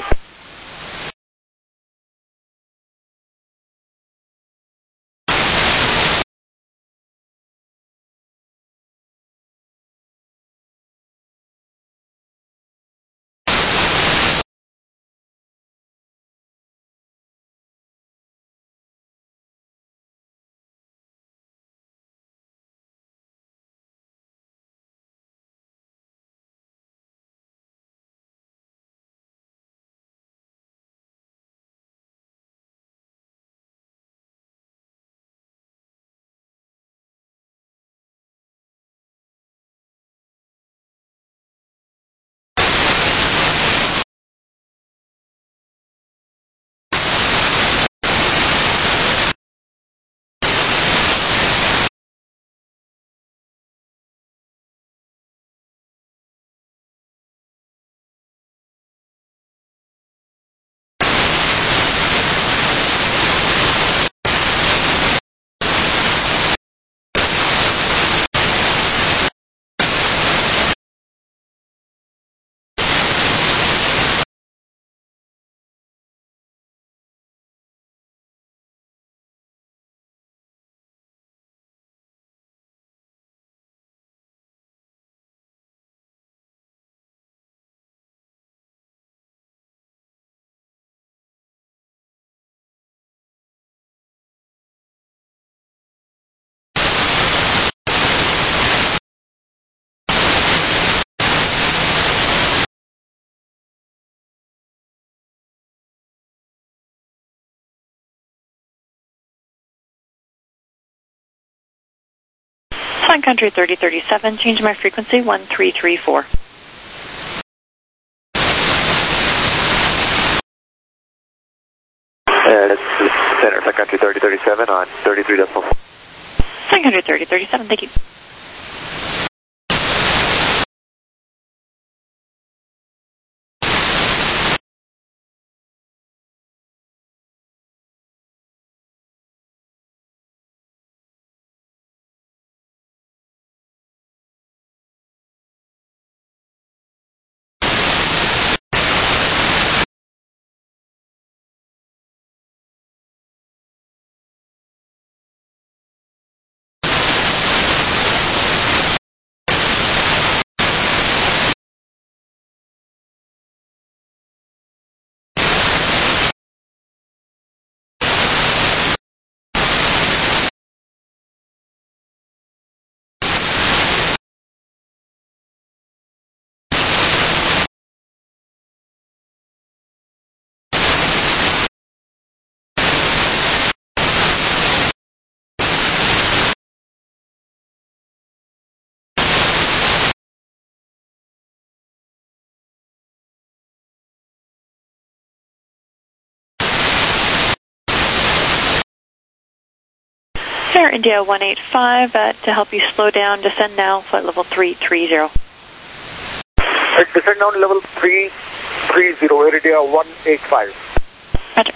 Sun Country 3037, change my frequency 1334. Center, Sun Country 3037 on 33.4. Sun Country 3037, thank you. Air India 185, to help you slow down, descend now, flight level 330. Descend down level 330, area 185. Roger.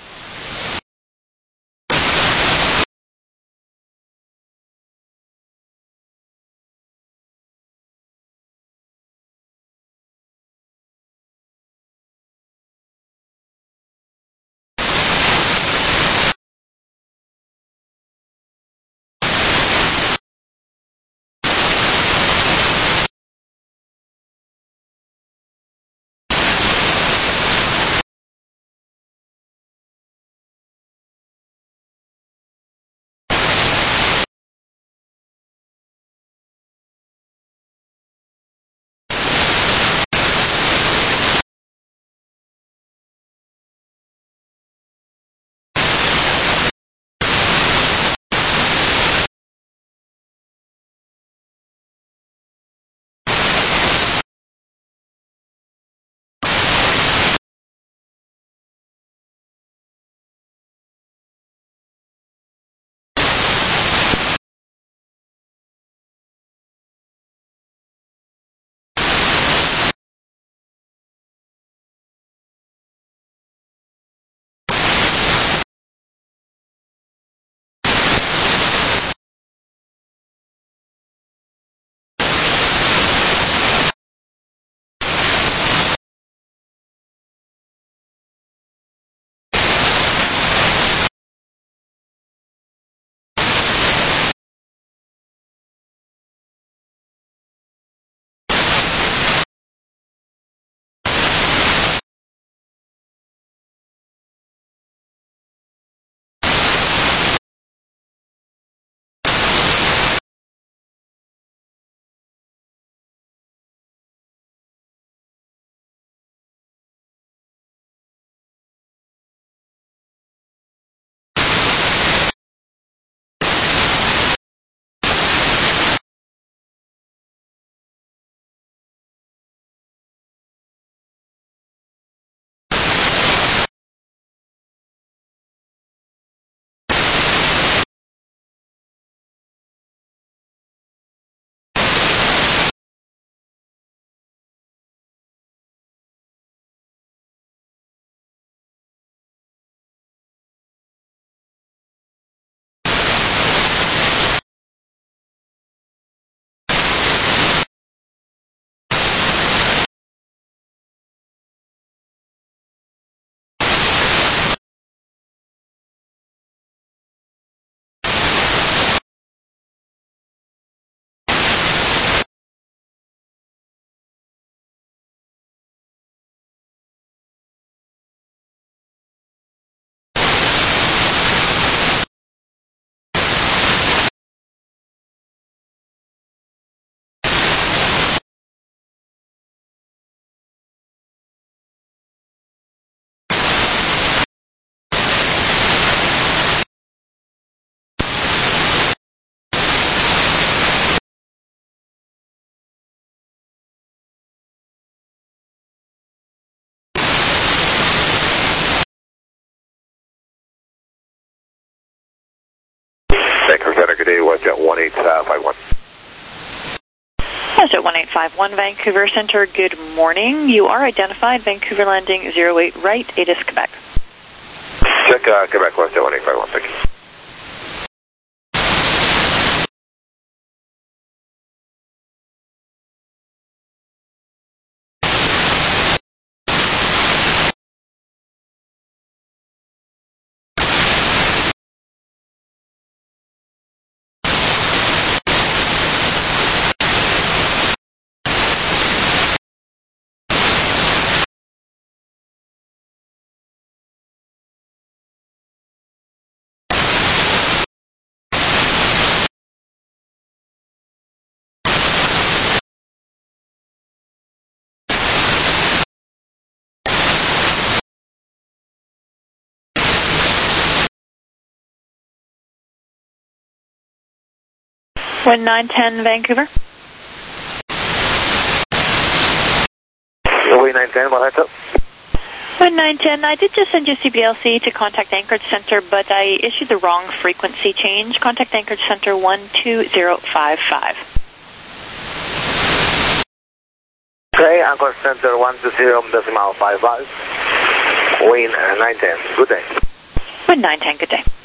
Vancouver Center, good day, WestJet 1851. WestJet 1851, Vancouver Center, good morning. You are identified, Vancouver landing 08 right, ATIS, Quebec. Check Quebec, WestJet 1851, thank you. Wind 910, Vancouver. Wind 910, what heads up? Wind 910, I did just send you CBLC to contact Anchorage Center, but I issued the wrong frequency change. Contact Anchorage Center 12055. Okay, Anchor Center 120.55. Wind 910. Good day. Wind 910, good day.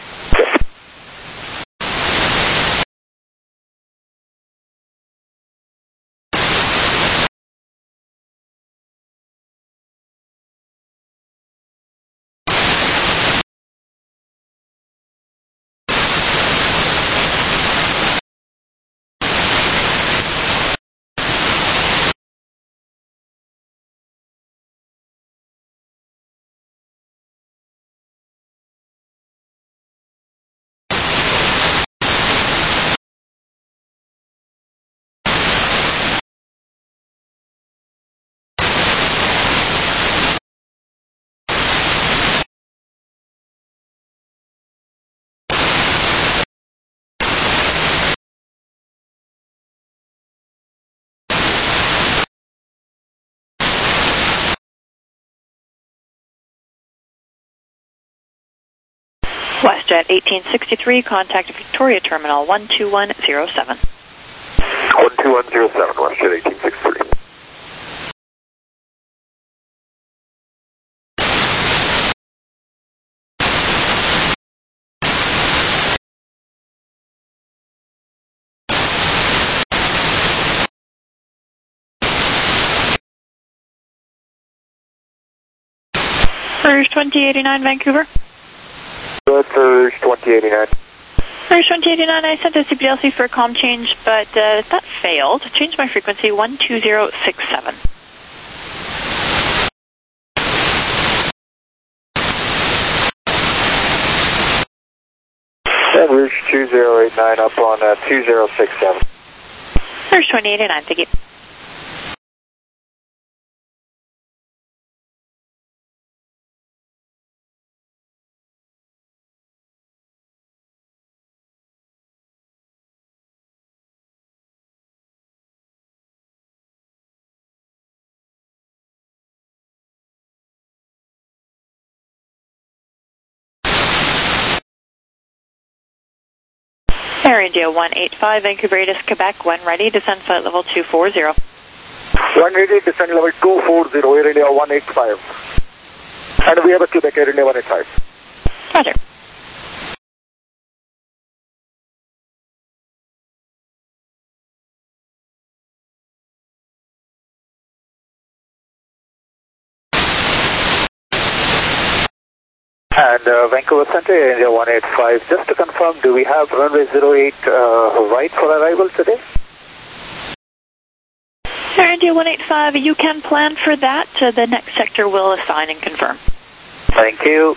WestJet 1863, contact Victoria Terminal 12107. 12107, WestJet 1863. Surge 2089, Vancouver. Good, Surge 2089. Surge 2089, I sent a CPLC for a comm change, but that failed. Change my frequency 12067. Surge 2089 up on 2067. Surge 2089, thank you. Air India 185, Vancouver Radius, Quebec, when ready, descend flight level 240. 180, descend level 240, Air India 185. And we have a Quebec Air India 185. Roger. And Vancouver Center, Air India 185. Just to confirm, do we have runway 08 right for arrival today? Air India 185, you can plan for that. The next sector will assign and confirm. Thank you.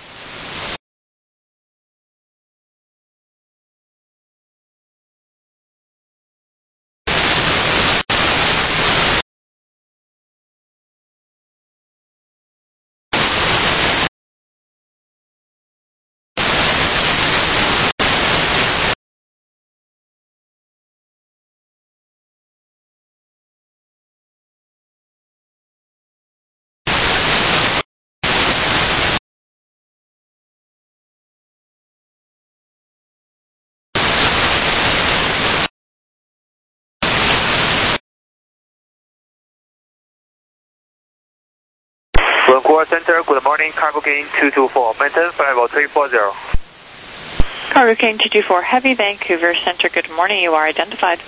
Vancouver Center, good morning, Cargo Gain 224, maintain flight level 340. Cargo Gain 224, Heavy, Vancouver Center, good morning, you are identified.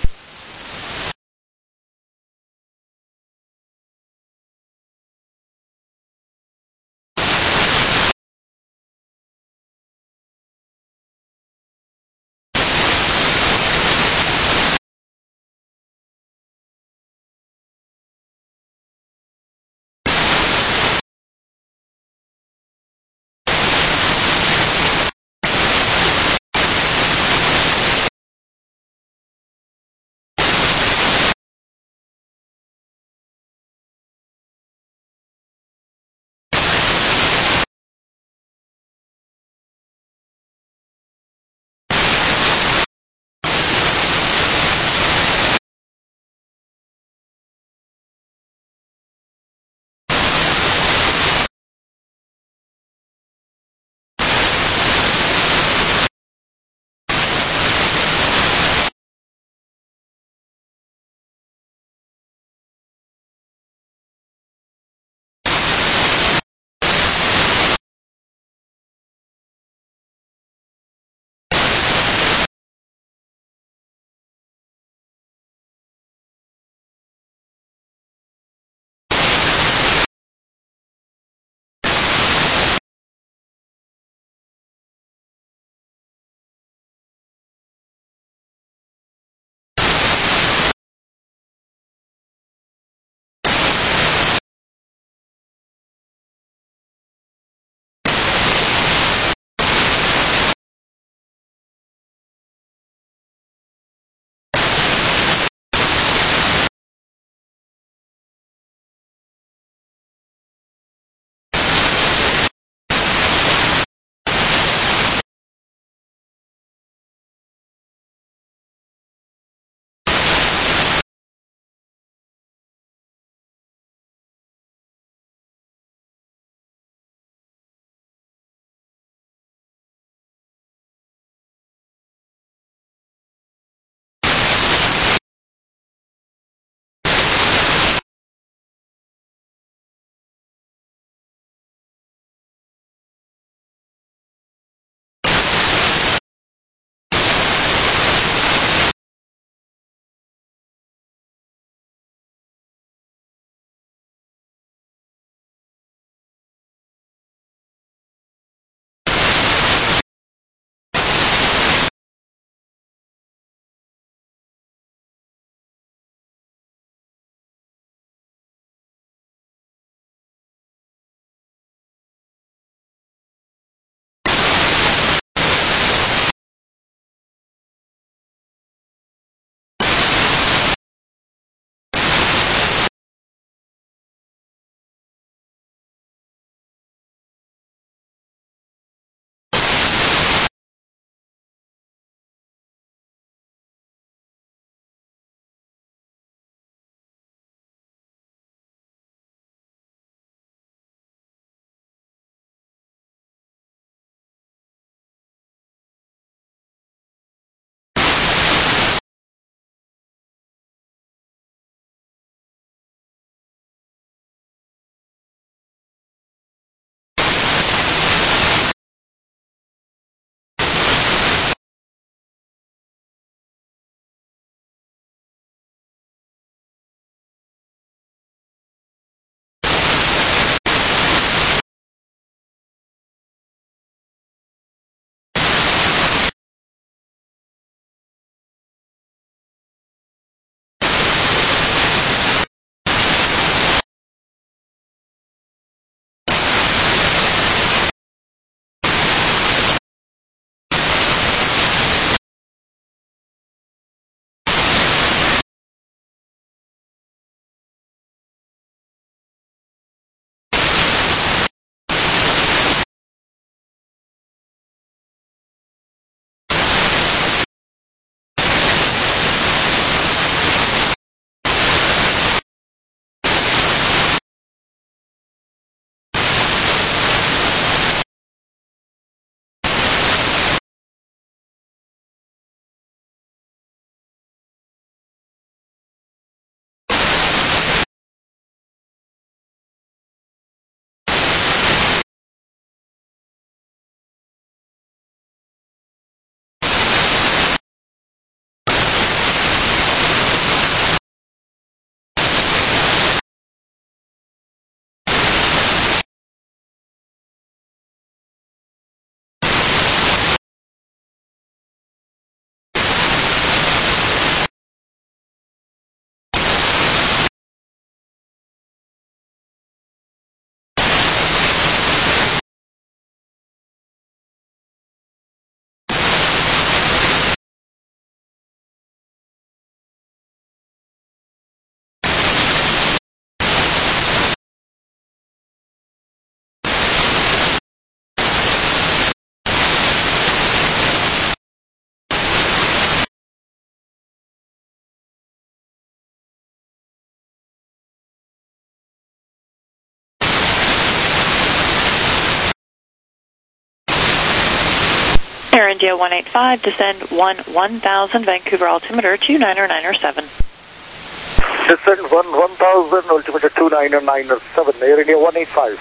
Air India 185, descend 1000, Vancouver altimeter 29907. Descend 1000, altimeter 29907, Air India 185.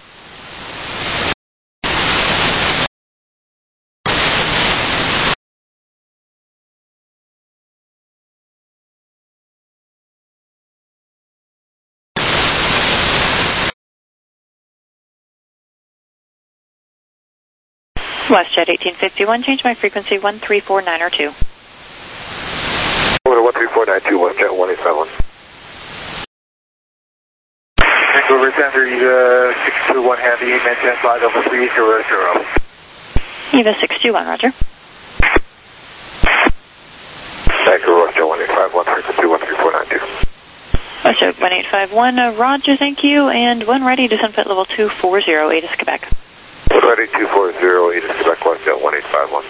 WestJet 1851, change my frequency 134902. Order 13492, WestJet 1851. Vancouver Center, EVA 621 Heavy, maintain flight over 300. EVA 621, roger. Vancouver, WestJet 1851, frequency 13492. WestJet 1851, roger, thank you, and when ready, descend flight level 240, ATIS Quebec. Ready 240, ATIS Quebec, WestJet 1851.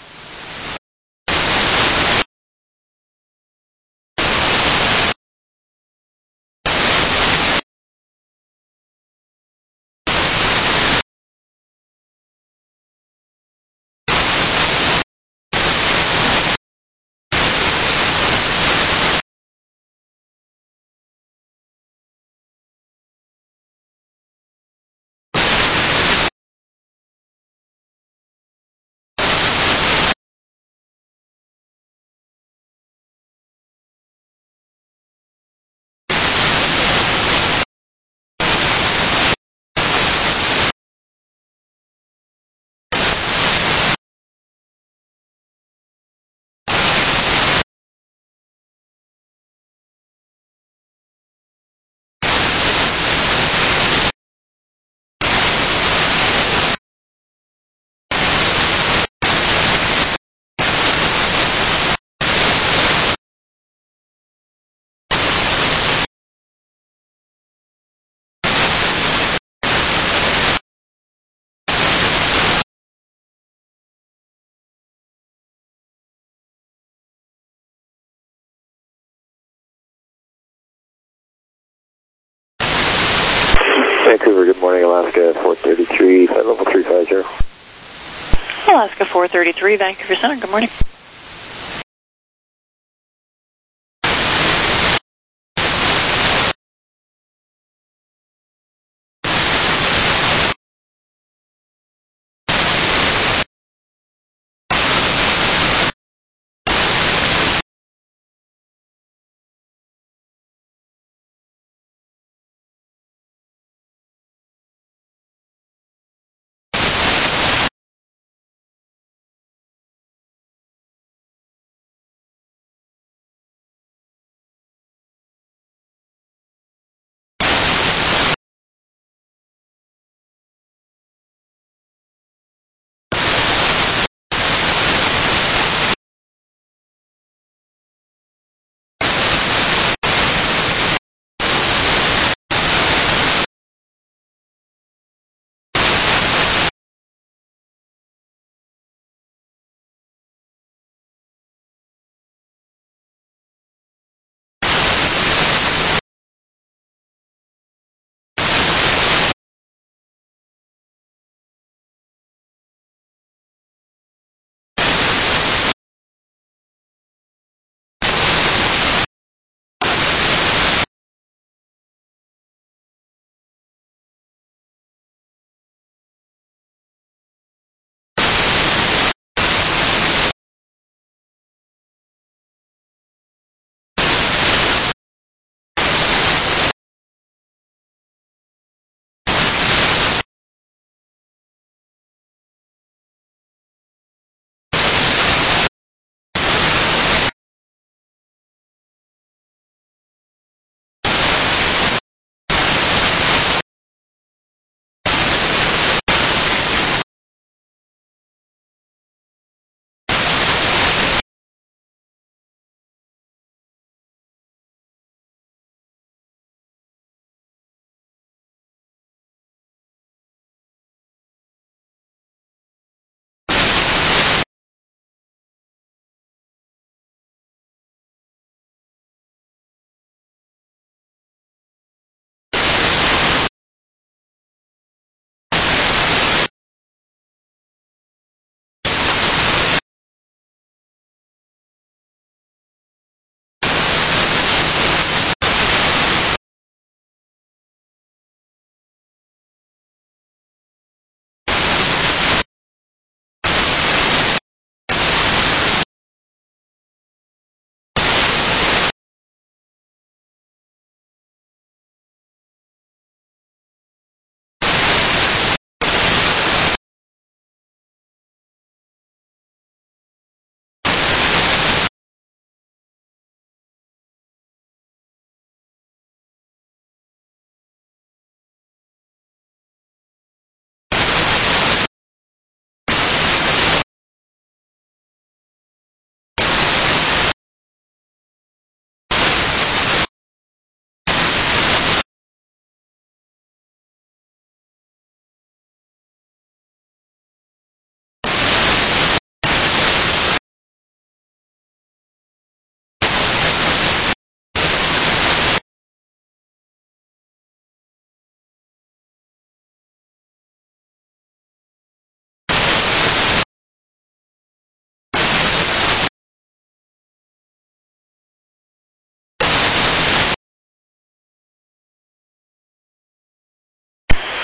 Vancouver, good morning, Alaska 433, flight level 350. Alaska 433, Vancouver Center, good morning.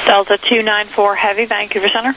Delta 294 Heavy, Vancouver Center.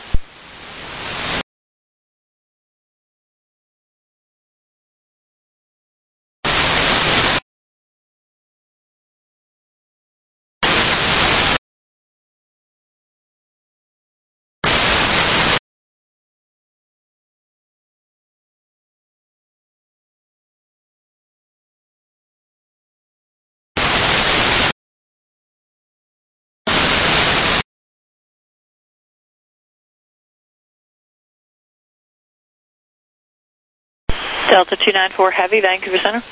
Delta 294 Heavy, Vancouver Center.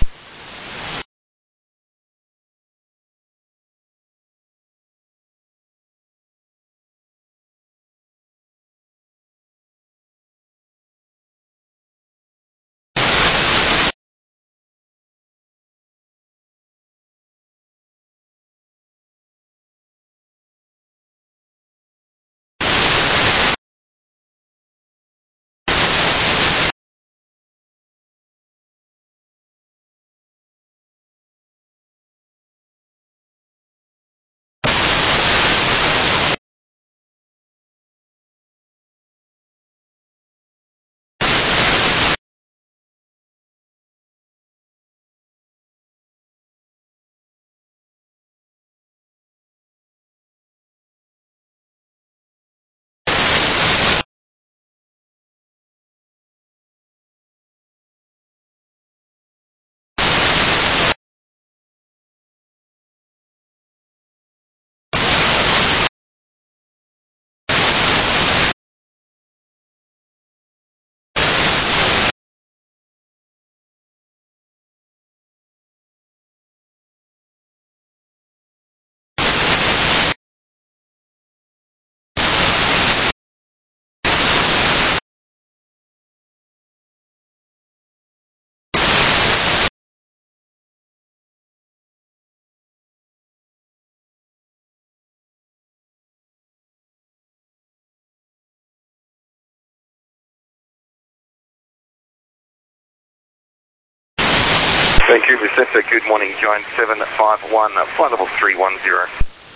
Vancouver Center, good morning, Giant 751, flight level 310.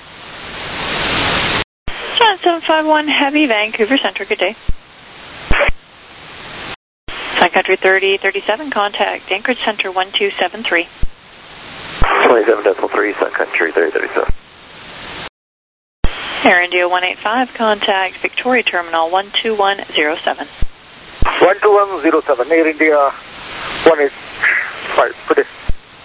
Giant 751 Heavy, Vancouver Center, good day. Sun Country 3037, contact Anchorage Center 1273. 27.3, Sun Country 3037. Air India 185, contact Victoria Terminal 12107. 12107, Air India 185, good day.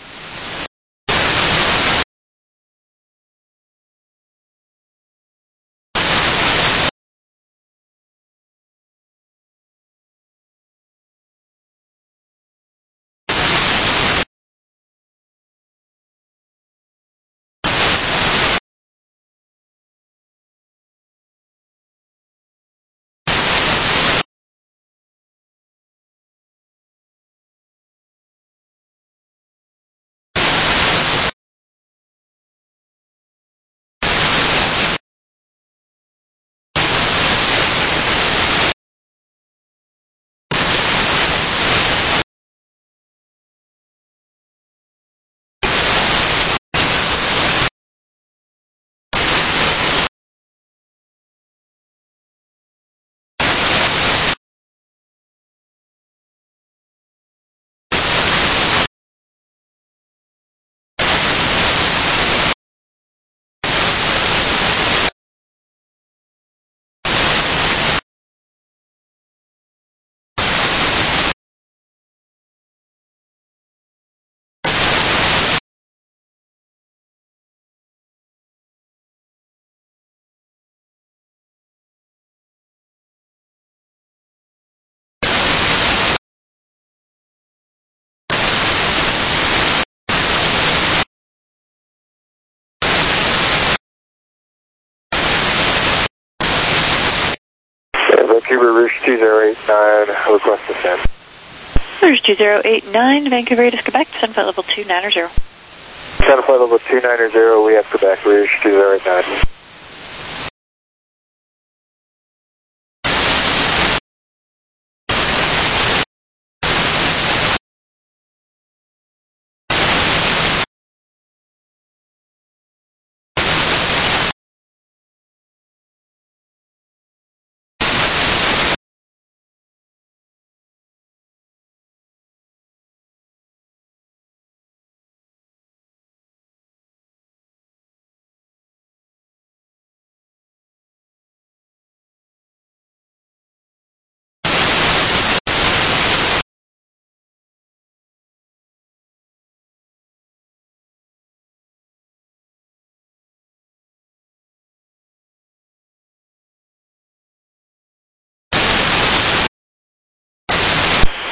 Vancouver Rouge 2089, request descent. Rouge 2089, Vancouver Raiders, Quebec, descend flight level 290. Descend flight level 290, we have Quebec Rouge 2089.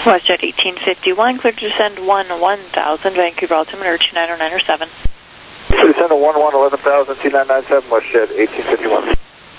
WestJet 1851, clear to descend 1000, Vancouver altimeter 290907. Descend to 11,000, 2997, WestJet 1851.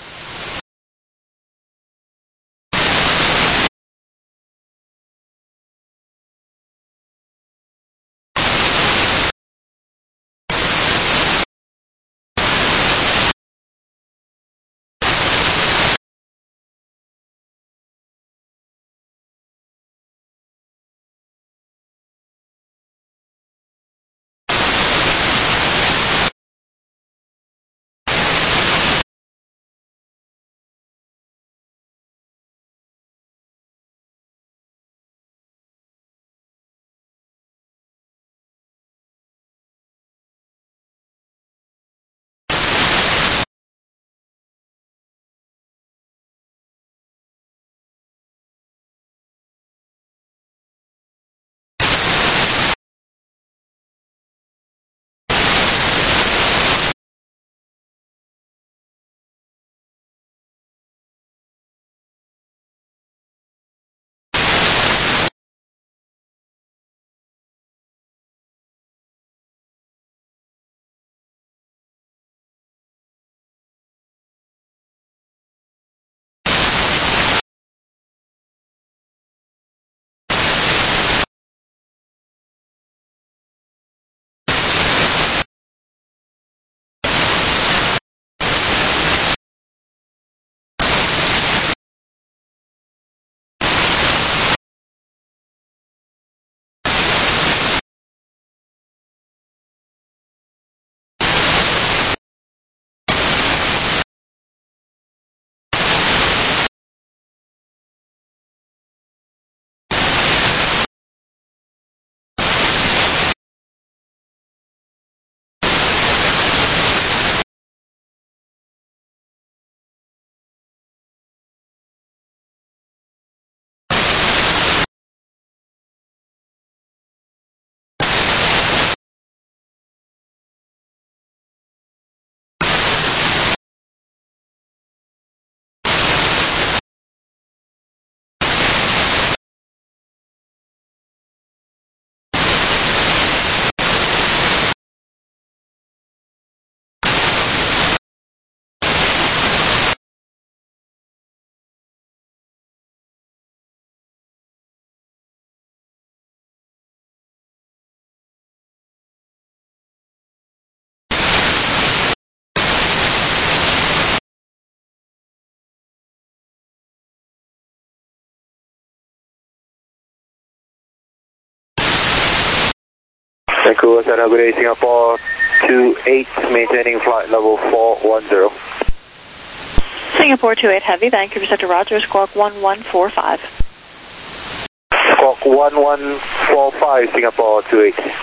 Vancouver, Good Day, Singapore 28, maintaining flight level 410. Singapore 28 Heavy, Vancouver Center, Roger, squawk 1145. Squawk 1145, Singapore 28.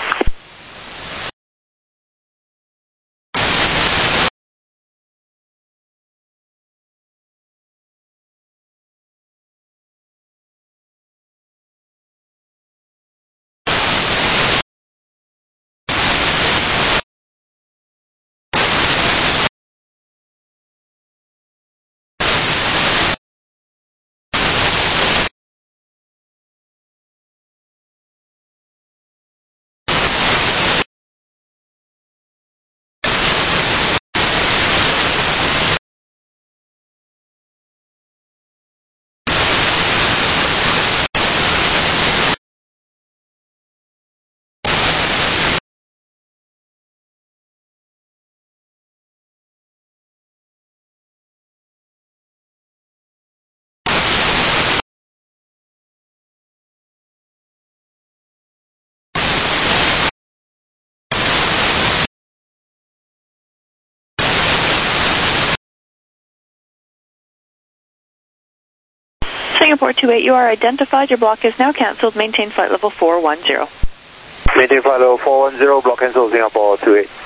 Singapore 28, you are identified. Your block is now cancelled. Maintain flight level 410. Maintain flight level 410, block cancel, Singapore 28.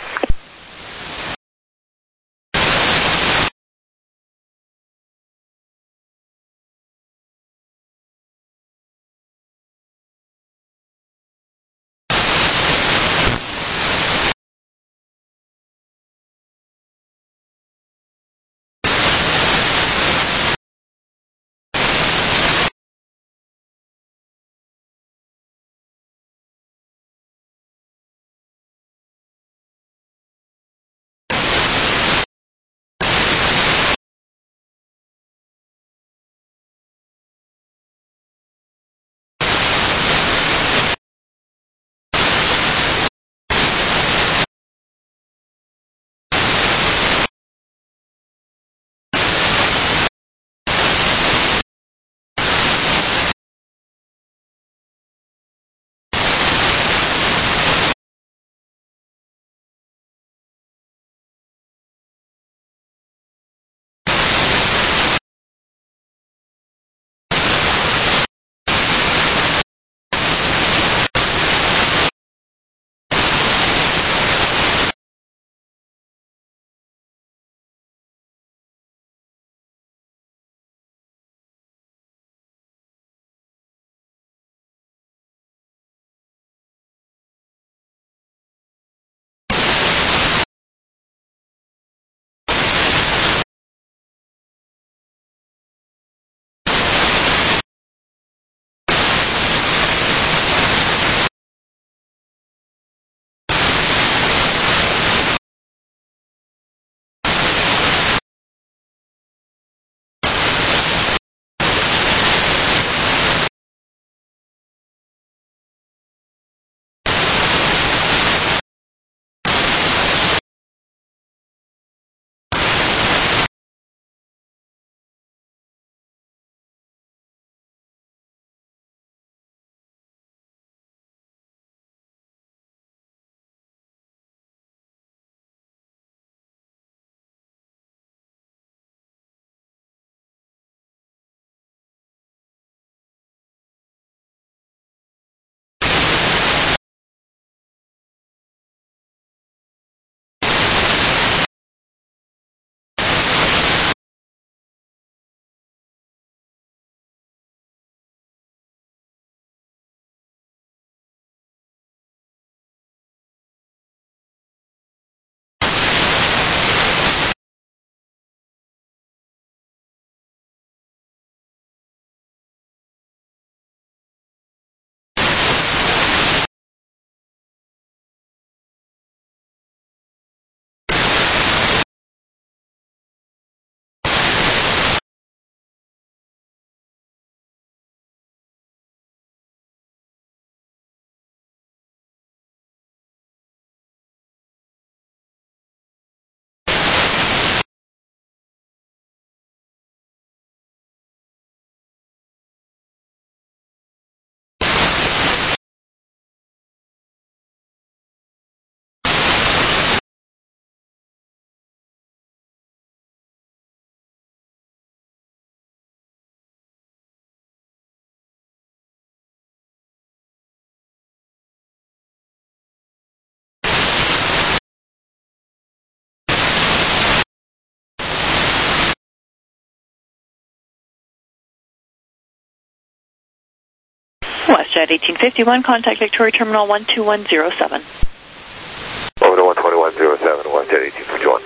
Jet 1851, contact Victoria Terminal 12107. Over to 12107, Jet 1851.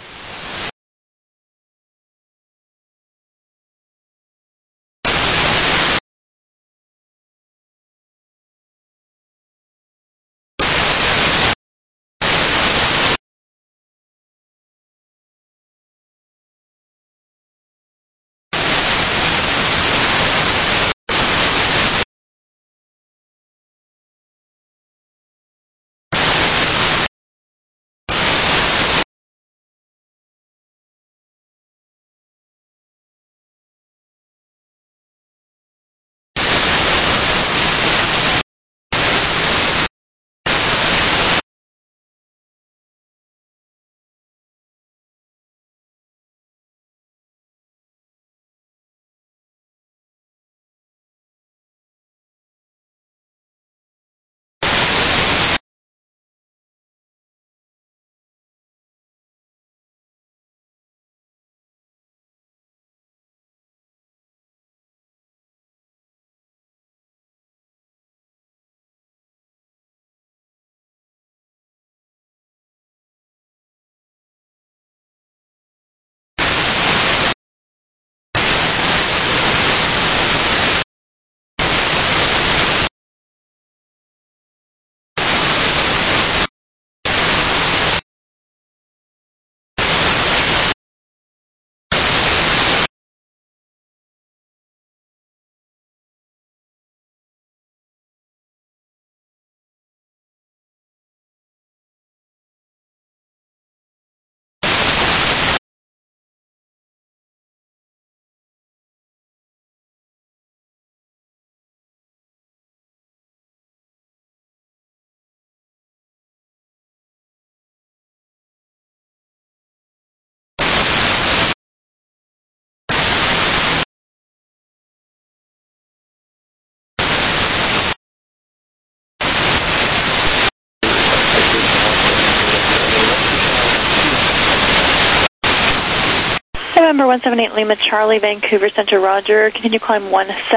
November 178 Lima Charlie, Vancouver Center, Roger. Continue climb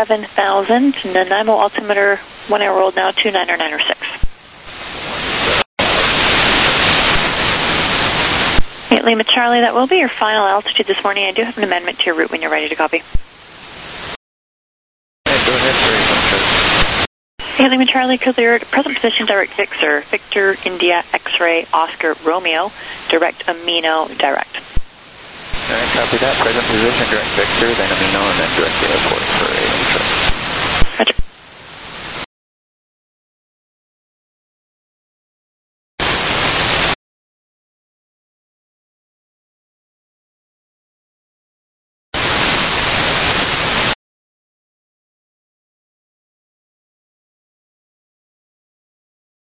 17,000 to Nanaimo, altimeter 1 hour old now, 29906. Lima Charlie, that will be your final altitude this morning. I do have an amendment to your route when you're ready to copy. Go ahead, Lima Charlie, cleared. Present position, direct Victor. Victor, India, X-ray, Oscar, Romeo, direct Amino, direct. Alright, copy that. Present position, direct Victor, then Amino, and then direct airport for a neutral.